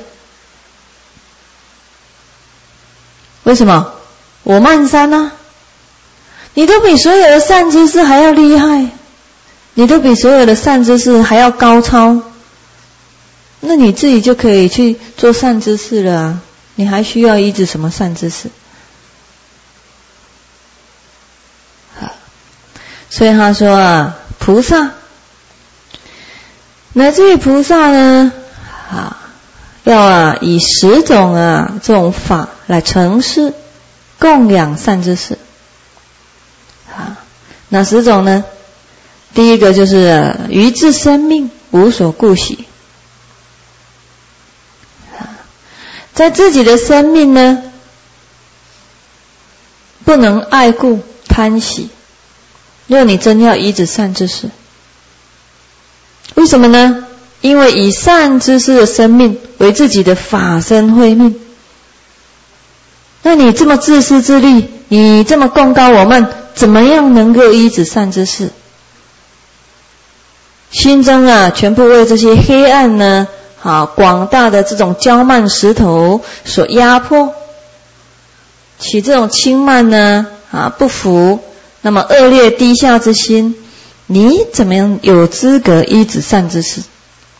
为什么？我慢三你都比所有的善知识还要厉害，你都比所有的善知识还要高超，那你自己就可以去做善知识了你还需要依止什么善知识？所以他说菩萨乃至于菩萨呢要以10种这种法来承事供养善知识。哪10种呢？第一个就是于自生命无所顾惜，在自己的生命呢不能爱顾贪喜。若你真要依止善知识，为什么呢？因为以善知识的生命为自己的法身慧命，那你这么自私自利，你这么功高我慢，怎么样能够依止善知识？心中全部为这些黑暗呢广大的这种骄慢石头所压迫，起这种轻慢呢不服，那么恶劣低下之心，你怎么样有资格依止善知识？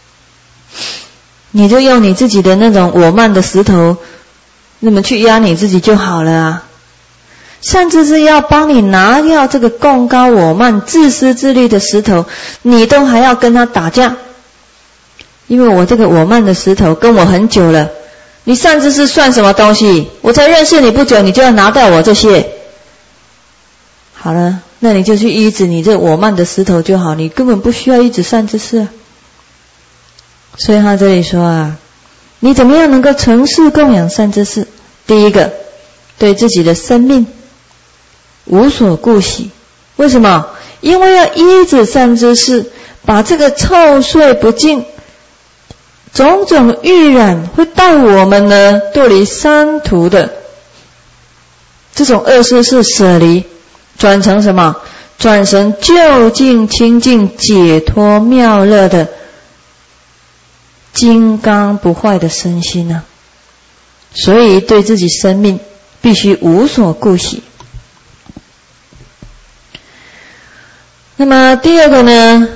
你就用你自己的那种我慢的石头，那么去压你自己就好了善知识要帮你拿掉这个共高我慢自私自利的石头，你都还要跟他打架。因为我这个我慢的石头跟我很久了，你善知识算什么东西？我才认识你不久，你就要拿掉我这些。好了，那你就去依止你这我慢的石头就好，你根本不需要依止善知识所以他这里说你怎么样能够承事供养善知识？第一个，对自己的生命无所顾惜。为什么？因为要依止善知识，把这个臭秽不净种种欲染会带我们呢堕离三途的这种恶事是舍离，转成什么？转成究竟清净解脱妙乐的金刚不坏的身心所以对自己生命必须无所顾惜。那么第二个呢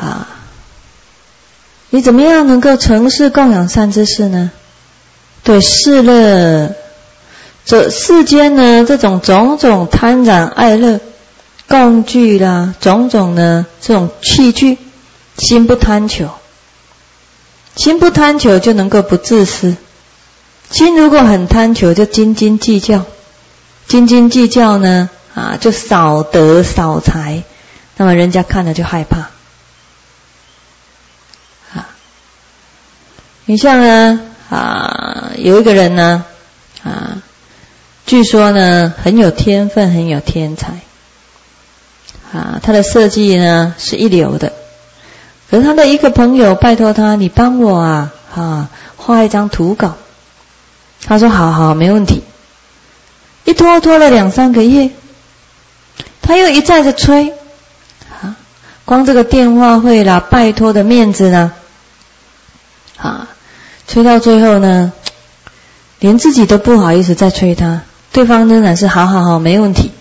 你怎么样能够承事供养善知识呢？对世乐，这世间呢这种种种贪染爱乐共具啦，种种呢这种器具，心不贪求。心不贪求就能够不自私，心如果很贪求就斤斤计较，斤斤计较呢就少得少财，那么人家看了就害怕你像呢有一个人呢据说呢很有天分，很有天才他的设计呢是一流的，可是他的一个朋友拜托他，你帮我画一张图稿。他说好好没问题。一拖了2-3个月，他又一再的催光这个电话会啦，拜托的面子啦，催到最后呢，连自己都不好意思再催他，对方仍然是好没问题，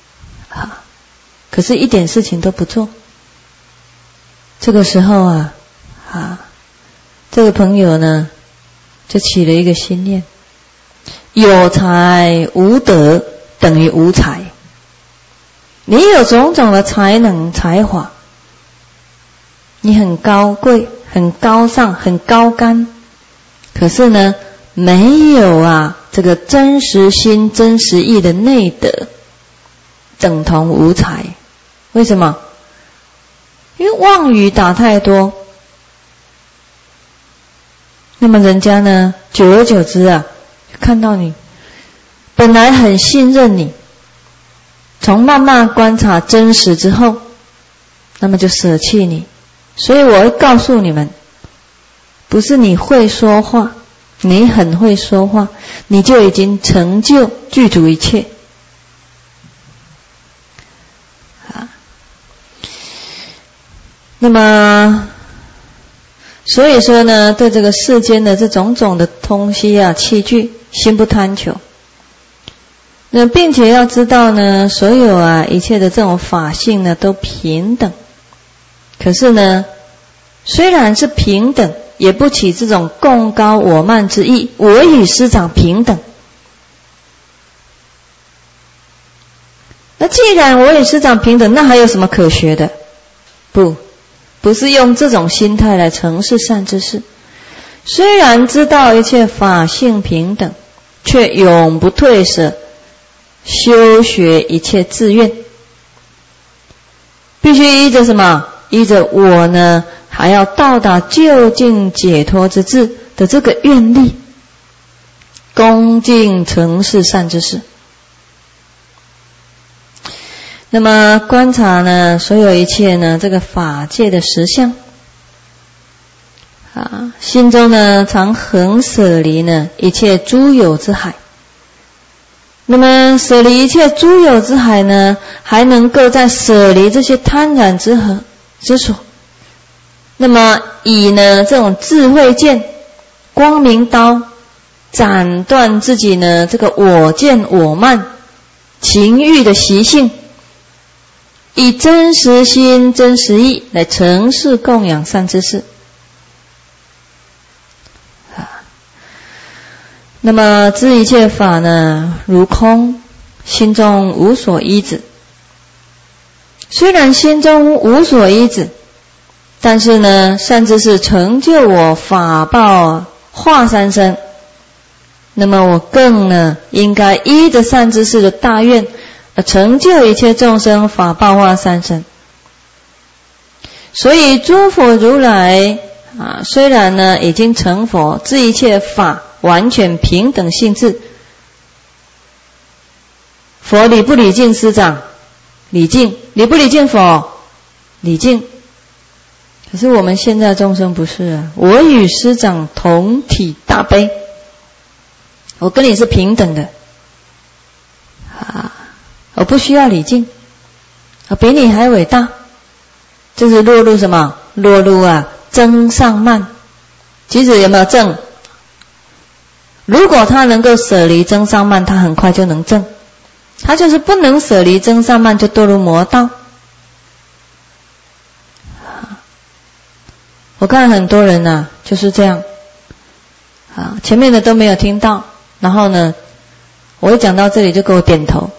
可是一点事情都不做。这个时候这个朋友呢就起了一个心念，有才无德等于无才。你有种种的才能才华，你很高贵很高尚很高干，可是呢没有这个真实心真实意的内德，等同无才。为什么？因为妄语打太多，那么人家呢久而久之看到你本来很信任你，从慢慢观察真实之后，那么就舍弃你。所以我会告诉你们，不是你会说话，你很会说话，你就已经成就具足一切。那么所以说呢，对这个世间的这种种的东西器具，心不贪求。那并且要知道呢，所有一切的这种法性呢都平等。可是呢，虽然是平等，也不起这种共高我慢之意，我与师长平等。那既然我与师长平等，那还有什么可学的？不是用这种心态来承事善知识。虽然知道一切法性平等，却永不退舍修学一切志愿，必须依着什么？依着我呢还要到达究竟解脱之智的这个愿力，恭敬承事善知识。那么观察呢所有一切呢这个法界的实相，心中呢常恒舍离呢一切诸有之海。那么舍离一切诸有之海呢，还能够在舍离这些贪婪之所，那么以呢这种智慧剑光明刀斩断自己呢这个我见我慢情欲的习性，以真实心真实意来承事供养善知识。那么知一切法呢如空，心中无所依止。虽然心中无所依止，但是呢善知识成就我法报化三身，那么我更呢应该依着善知识的大愿，成就一切众生法报化三身。所以诸佛如来虽然呢已经成佛，知一切法完全平等性质，佛礼不礼敬师长？礼敬。礼不礼敬佛？礼敬。可是我们现在众生不是我与师长同体大悲，我跟你是平等的我不需要礼敬，我比你还伟大。这是落入什么？落入增上慢。其实有没有正？如果他能够舍离增上慢，他很快就能正。他就是不能舍离增上慢，就堕入魔道。我看很多人就是这样前面的都没有听到，然后呢我一讲到这里就给我点头。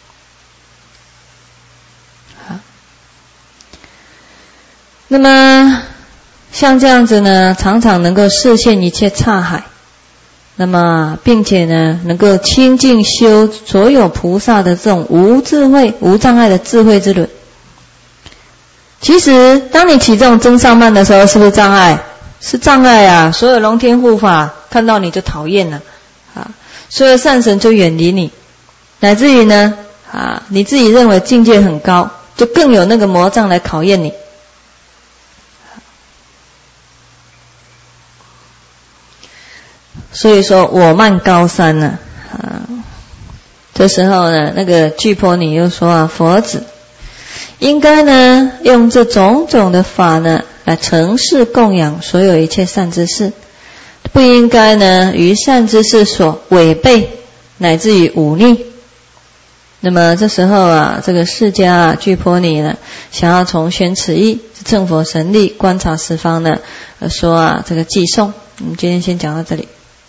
那么像这样子呢，常常能够示现一切刹海，那么并且呢能够清净修所有菩萨的这种无智慧无障碍的智慧之轮。其实当你起这种增上慢的时候，是不是障碍？是障碍所有龙天护法看到你就讨厌了所有善神就远离你，乃至于呢你自己认为境界很高，就更有那个魔障来考验你。所以说我慢高山这时候呢那个巨婆尼又说佛子应该呢用这种种的法呢来承事供养所有一切善知识，不应该呢于善知识所违背，乃至于忤逆。那么这时候啊，这个释迦居波尼呢，想要重宣此意，乘佛神力观察十方呢，说啊这个偈颂。我们今天先讲到这里。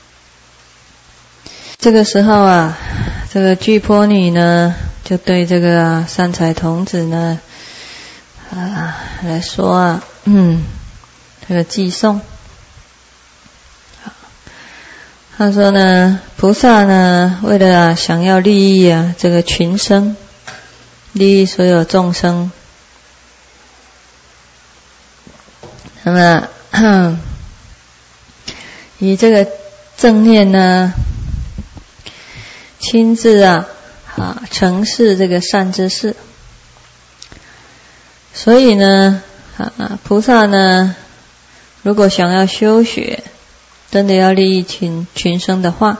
这个时候啊，这个居波尼呢，就对这个善财童子呢，来说啊，这个偈颂。他说呢，菩萨呢，为了想要利益这个群生，利益所有众生，那么以这个正念呢，亲自承事这个善知识。所以呢，菩萨呢，如果想要修学，真的要利益群生的话，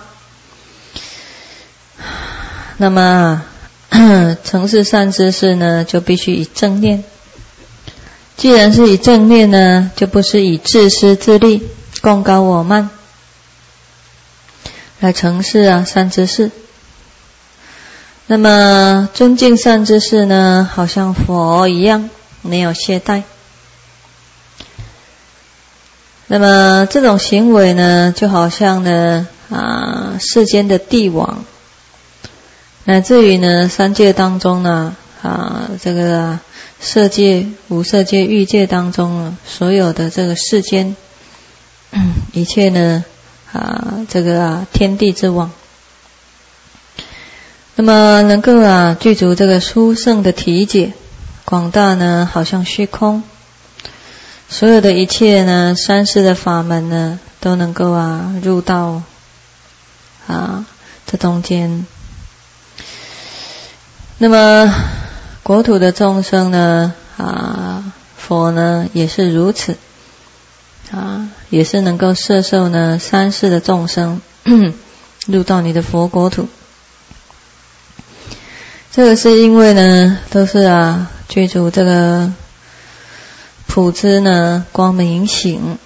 那么承事善知识呢，就必须以正念。既然是以正念呢，就不是以自私自利、贡高我慢来承事善知识。那么尊敬善知识呢，好像佛一样，没有懈怠。那么这种行为呢，就好像呢世间的帝王，乃至于呢三界当中呢这个色界、无色界、欲界当中呢，所有的这个世间一切呢这个天地之王，那么能够具足这个殊胜的体解，广大呢好像虚空。所有的一切呢，三世的法门呢，都能够入到这中间。那么国土的众生呢，佛呢也是如此，也是能够摄受呢三世的众生入到你的佛国土。这个是因为呢，都是具足这个普知呢光明行。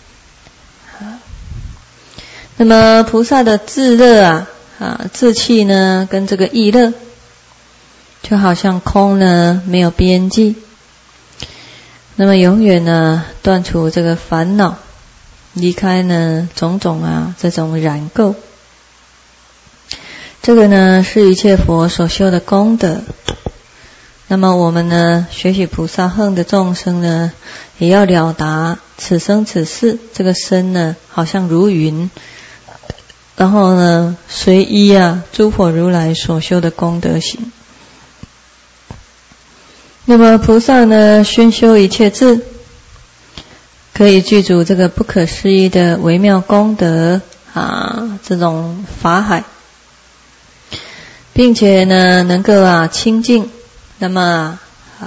那么菩萨的自乐自气呢，跟这个意乐，就好像空呢没有边际，那么永远呢断除这个烦恼，离开呢种种这种染垢。这个呢是一切佛所修的功德。那么我们呢学习菩萨行的众生呢，也要了达此生此世，这个身呢好像如云，然后呢随依诸佛如来所修的功德行。那么菩萨呢宣修一切智，可以具足这个不可思议的微妙功德这种法海，并且呢能够清净。那么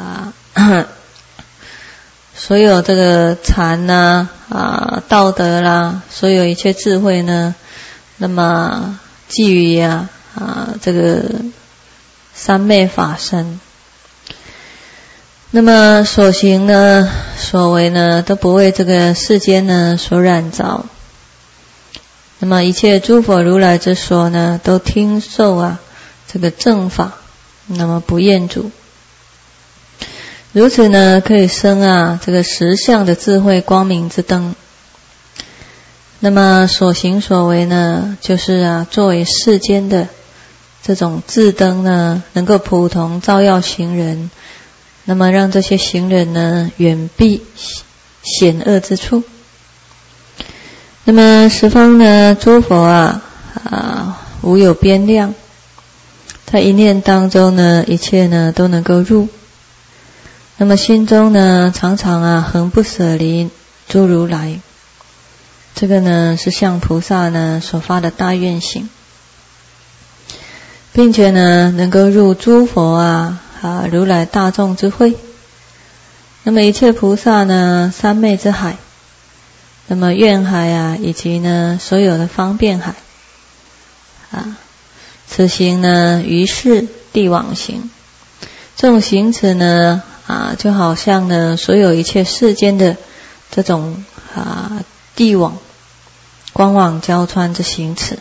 所有这个禅道德啦，所有一切智慧呢，那么基于这个三昧法身，那么所行呢所为呢，都不为这个世间呢所染着。那么一切诸佛如来之说呢，都听受这个正法，那么不厌足。如此呢，可以生这个实相的智慧光明之灯。那么所行所为呢，就是作为世间的这种智灯呢，能够普同照耀行人，那么让这些行人呢远避险恶之处。那么十方呢诸佛无有边量，在一念当中呢，一切呢都能够入。那么心中呢常常恒不舍离诸如来，这个呢是向菩萨呢所发的大愿行，并且呢能够入诸佛如来大众之会。那么一切菩萨呢三昧之海，那么愿海以及呢所有的方便海此行呢于是地往行。 这种行持呢就好像呢所有一切世间的这种地网光网交穿之行持。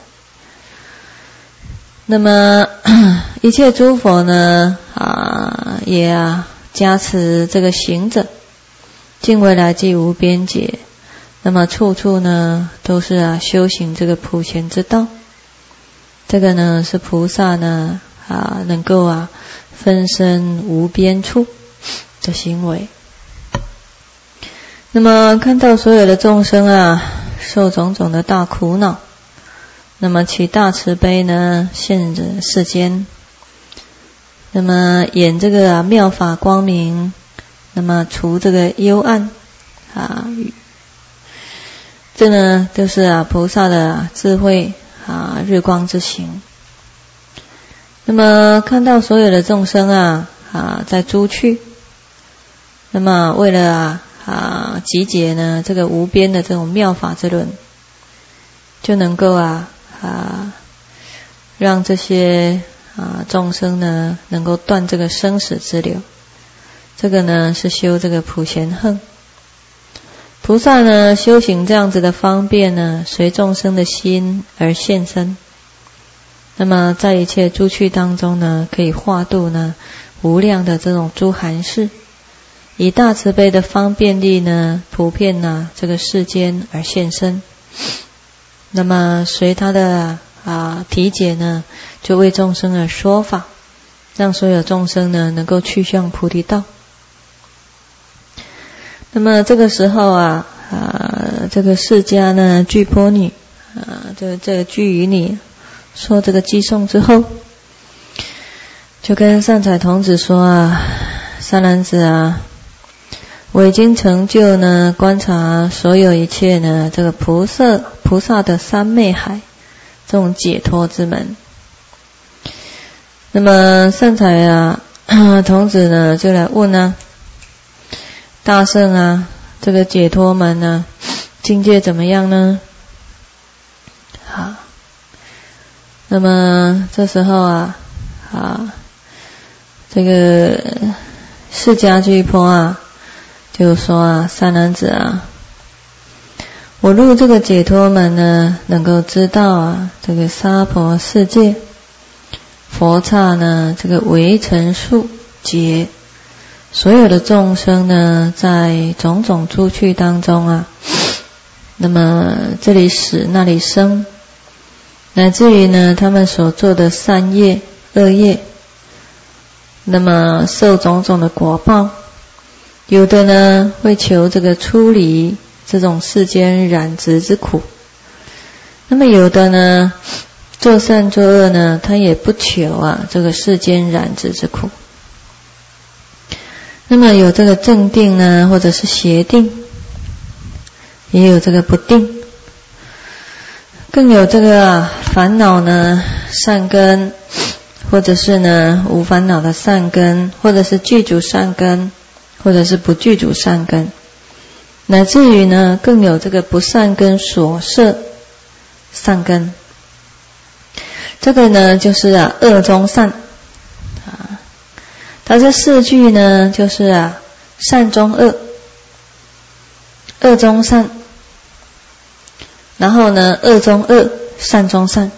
那么一切诸佛呢也加持这个行者尽未来际无边劫，那么处处呢都是修行这个普贤之道。这个呢是菩萨呢能够分身无边处的行为。那么看到所有的众生受种种的大苦恼，那么其大慈悲呢现着世间，那么演这个妙法光明，那么除这个幽暗这呢就是菩萨的智慧日光之行。那么看到所有的众生在诸趣，那么为了集结呢这个无边的这种妙法之轮，就能够让这些众生呢能够断这个生死之流。这个呢是修这个普贤行。菩萨呢修行这样子的方便呢，随众生的心而现身。那么在一切诸趣当中呢，可以化度呢无量的这种诸含识，以大慈悲的方便力呢，普遍这个世间而现身。那么随他的体解呢，就为众生而说法，让所有众生呢能够去向菩提道。那么这个时候这个释迦呢具波女这个具于你说这个偈颂之后，就跟善财童子说善男子我已经成就呢观察所有一切呢这个菩萨的三昧海这种解脱之门。那么善财童子呢就来问大圣这个解脱门境界怎么样呢？那么这时候这个释迦居波就说善男子我入这个解脱门呢，能够知道这个娑婆世界佛刹呢这个微尘数劫，所有的众生呢在种种诸趣当中那么这里死那里生，乃至于呢他们所做的善业恶业，那么受种种的果报，有的呢会求这个出离这种世间染执之苦，那么有的呢做善做恶呢他也不求这个世间染执之苦。那么有这个正定呢或者是邪定，也有这个不定，更有这个烦恼呢善根，或者是呢无烦恼的善根，或者是具足善根，或者是不具足善根，乃至于呢更有这个不善根所摄善根。这个呢就是恶中善它这四句呢就是善中恶，恶中善，然后呢恶中恶，善中善。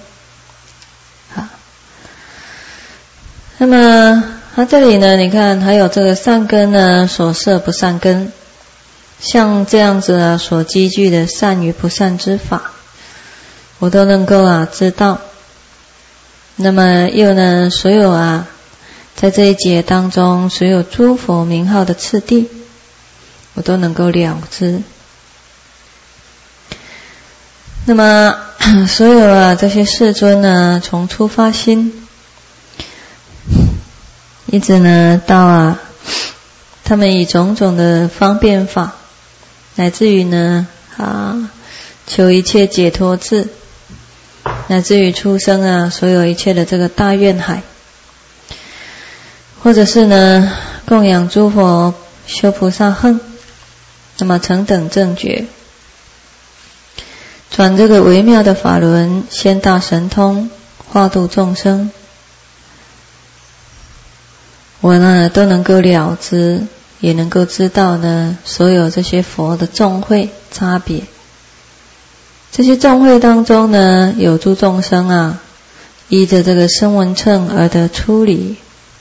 那么它这里呢你看还有这个善根呢所摄不善根，像这样子所积聚的善与不善之法，我都能够知道。那么又呢所有在这一节当中所有诸佛名号的次第，我都能够了知。那么所有这些世尊呢，从初发心一直呢到他们以种种的方便法，乃至于呢求一切解脱智，乃至于出生所有一切的这个大愿海，或者是呢供养诸佛修菩萨行，那么成等正觉，转这个微妙的法轮，先大神通，化度众生。 我呢都能够了知，也能够知道呢所有这些佛的众会差别。这些众会当中呢，有诸众生啊，依着这个声闻乘而得出离。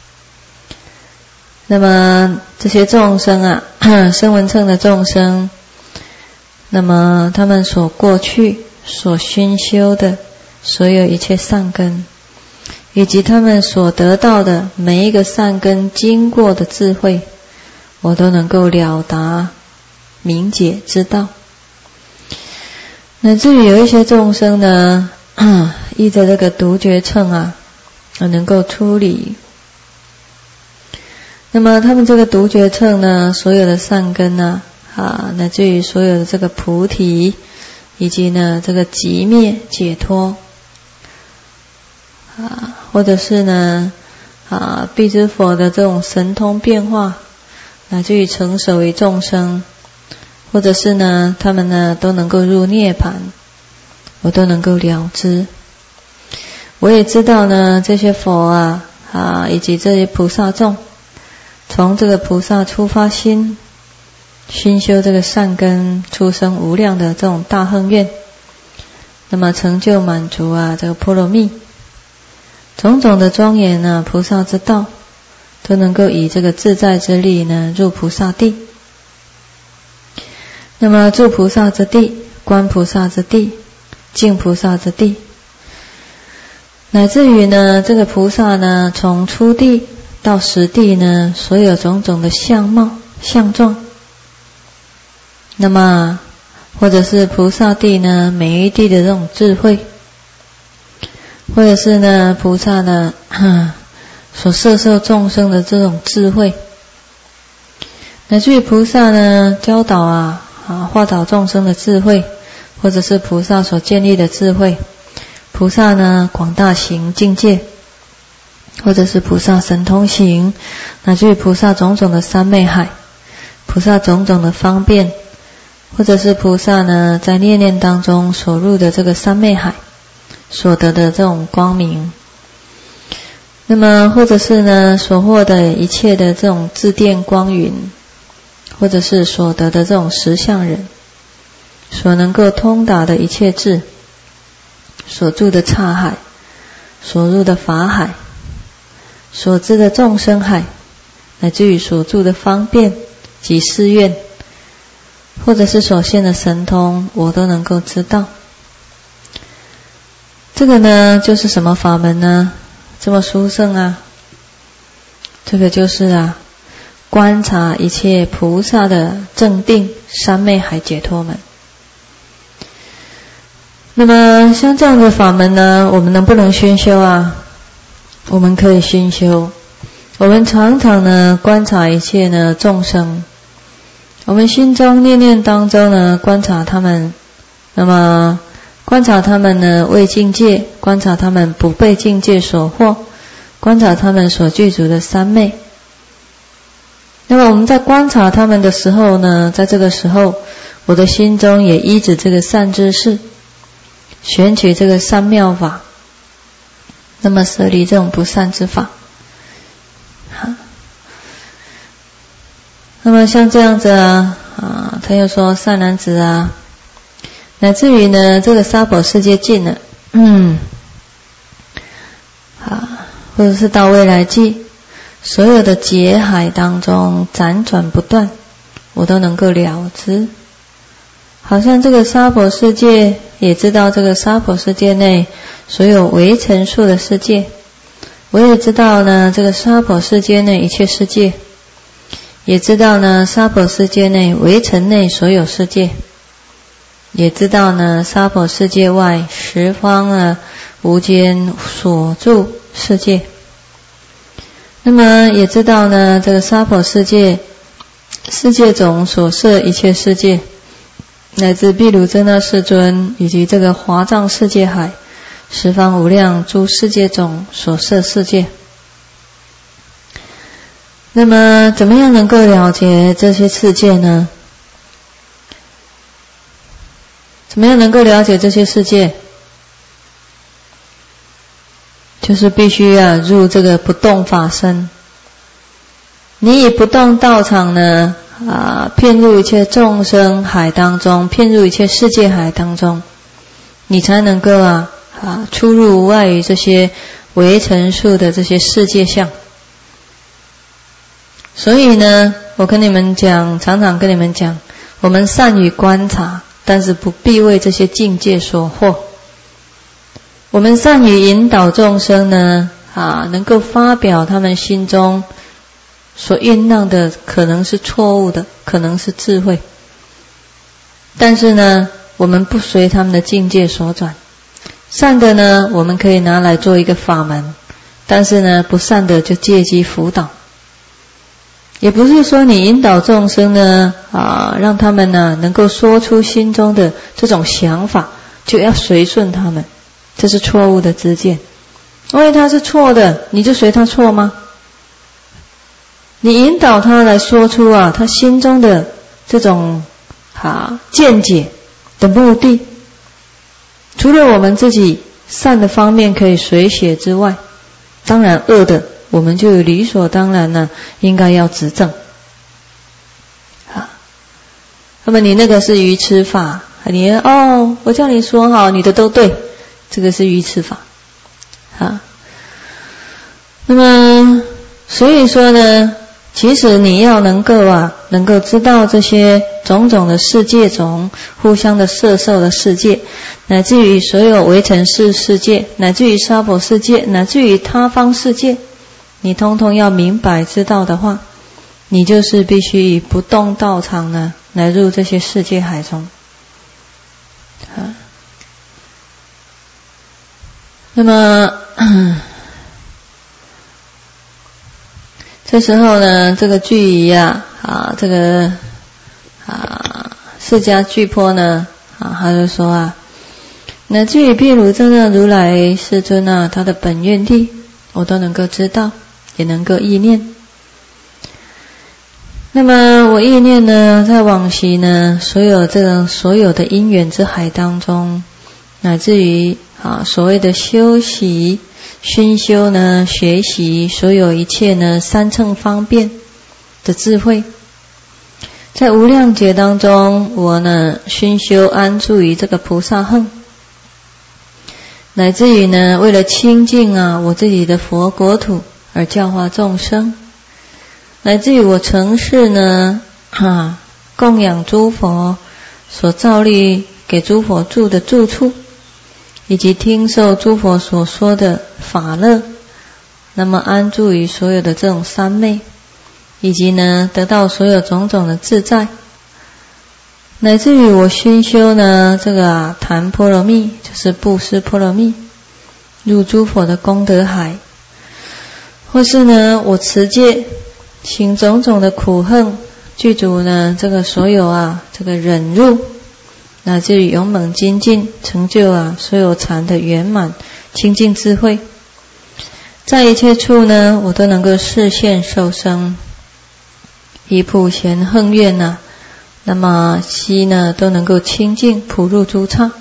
那么这些众生啊，声闻乘的众生，那么他们所过去所熏修的所有一切善根，以及他们所得到的每一个善根经过的智慧，我都能够了达明解知道。乃至于有一些众生呢，依着这个独觉乘啊，能够出离。那么他们这个独觉乘呢，所有的善根呢，乃至于所有的这个菩提，以及呢这个寂灭解脱，或者是呢辟支佛的这种神通变化，乃至于成熟为众生，或者是呢他们呢都能够入涅槃，我都能够了知。我也知道呢这些佛以及这些菩萨众，从这个菩萨出发心熏修这个善根，出生无量的这种大恨愿，那么成就满足这个波罗蜜，种种的庄严呢菩萨之道，都能够以这个自在之力呢入菩萨地。那么住菩萨之地，观菩萨之地，净菩萨之地，乃至于呢这个菩萨呢从初地到实地呢，所有种种的相貌相状，那么或者是菩萨地呢每一地的这种智慧，或者是呢菩萨呢所摄受众生的这种智慧，乃至于菩萨呢教导化导众生的智慧，或者是菩萨所建立的智慧，菩萨呢广大行境界，或者是菩萨神通行，乃至于菩萨种种的三昧海，菩萨种种的方便，或者是菩萨呢在念念当中所入的这个三昧海所得的这种光明，那么或者是呢所获的一切的这种自电光云，或者是所得的这种实相人，所能够通达的一切智，所住的刹海，所入的法海，所知的众生海，乃至于所住的方便及誓愿，或者是所现的神通，我都能够知道。这个呢就是什么法门呢？这么殊胜这个就是观察一切菩萨的正定三昧海解脱门。那么像这样的法门呢，我们能不能熏修我们可以熏修。我们常常呢观察一切呢众生，我们心中念念当中呢观察他们，那么观察他们呢为境界，观察他们不被境界所惑，观察他们所具足的三昧。那么我们在观察他们的时候呢，在这个时候我的心中也依止这个善知识，选取这个善妙法，那么舍离这种不善之法。那么像这样子他又说善男子乃至于呢这个娑婆世界尽了或者是到未来际，所有的劫海当中辗转不断，我都能够了知。好像这个娑婆世界也知道这个娑婆世界内所有微尘数的世界，我也知道呢这个娑婆世界内一切世界，也知道呢娑婆世界内微尘内所有世界，也知道呢娑婆世界外十方无间所住世界，那么也知道呢这个娑婆世界世界中所摄一切世界，乃至毗卢遮那世尊以及这个华藏世界海十方无量诸世界中所摄世界。那么怎么样能够了解这些世界呢？怎么样能够了解这些世界？就是必须入这个不动法身。 你以不动道场呢遍入一切众生海当中，遍入一切世界海当中，你才能够出入无碍于这些微尘数的这些世界相。所以呢，我跟你们讲，常常跟你们讲，我们善于观察，但是不必为这些境界所惑。我们善于引导众生呢能够发表他们心中所酝酿的，可能是错误的，可能是智慧，但是呢，我们不随他们的境界所转。善的呢，我们可以拿来做一个法门，但是呢，不善的就借机辅导。也不是说你引导众生呢让他们呢能够说出心中的这种想法，就要随顺他们，这是错误的知见。因为他是错的，你就随他错吗？你引导他来说出他心中的这种见解的目的，除了我们自己善的方面可以随写之外，当然恶的我们就理所当然呢应该要指正。那么你那个是愚痴法，你我叫你说好，你的都对，这个是愚痴法那么所以说呢，其实你要能够知道这些种种的世界种，互相的摄受的世界，乃至于所有微尘世界，乃至于娑婆世界，乃至于他方世界，你通通要明白知道的话，你就是必须以不动道场呢来入这些世界海中那么这时候呢，这个具仪这个释迦居波呢他就说乃至于譬如真的如来世尊他的本愿力我都能够知道，也能够意念。那么我意念呢，在往昔呢所有的因缘之海当中，乃至于所谓的修习熏修呢，学习所有一切呢三乘方便的智慧，在无量劫当中，我呢熏修安住于这个菩萨行，乃至于呢为了清净我自己的佛国土而教化众生，乃至于我成事呢供养诸佛所造立给诸佛住的住处，以及听受诸佛所说的法乐，那么安住于所有的这种三昧，以及呢得到所有种种的自在，乃至于我熏修呢这个檀波罗蜜，就是布施波罗蜜，入诸佛的功德海，或是呢我持戒行种种的苦恨，具足呢这个所有这个忍辱，乃至于勇猛精进，成就所有禅的圆满清净智慧，在一切处呢我都能够示现受生，以普贤恒愿那么悉呢都能够清净普入诸刹。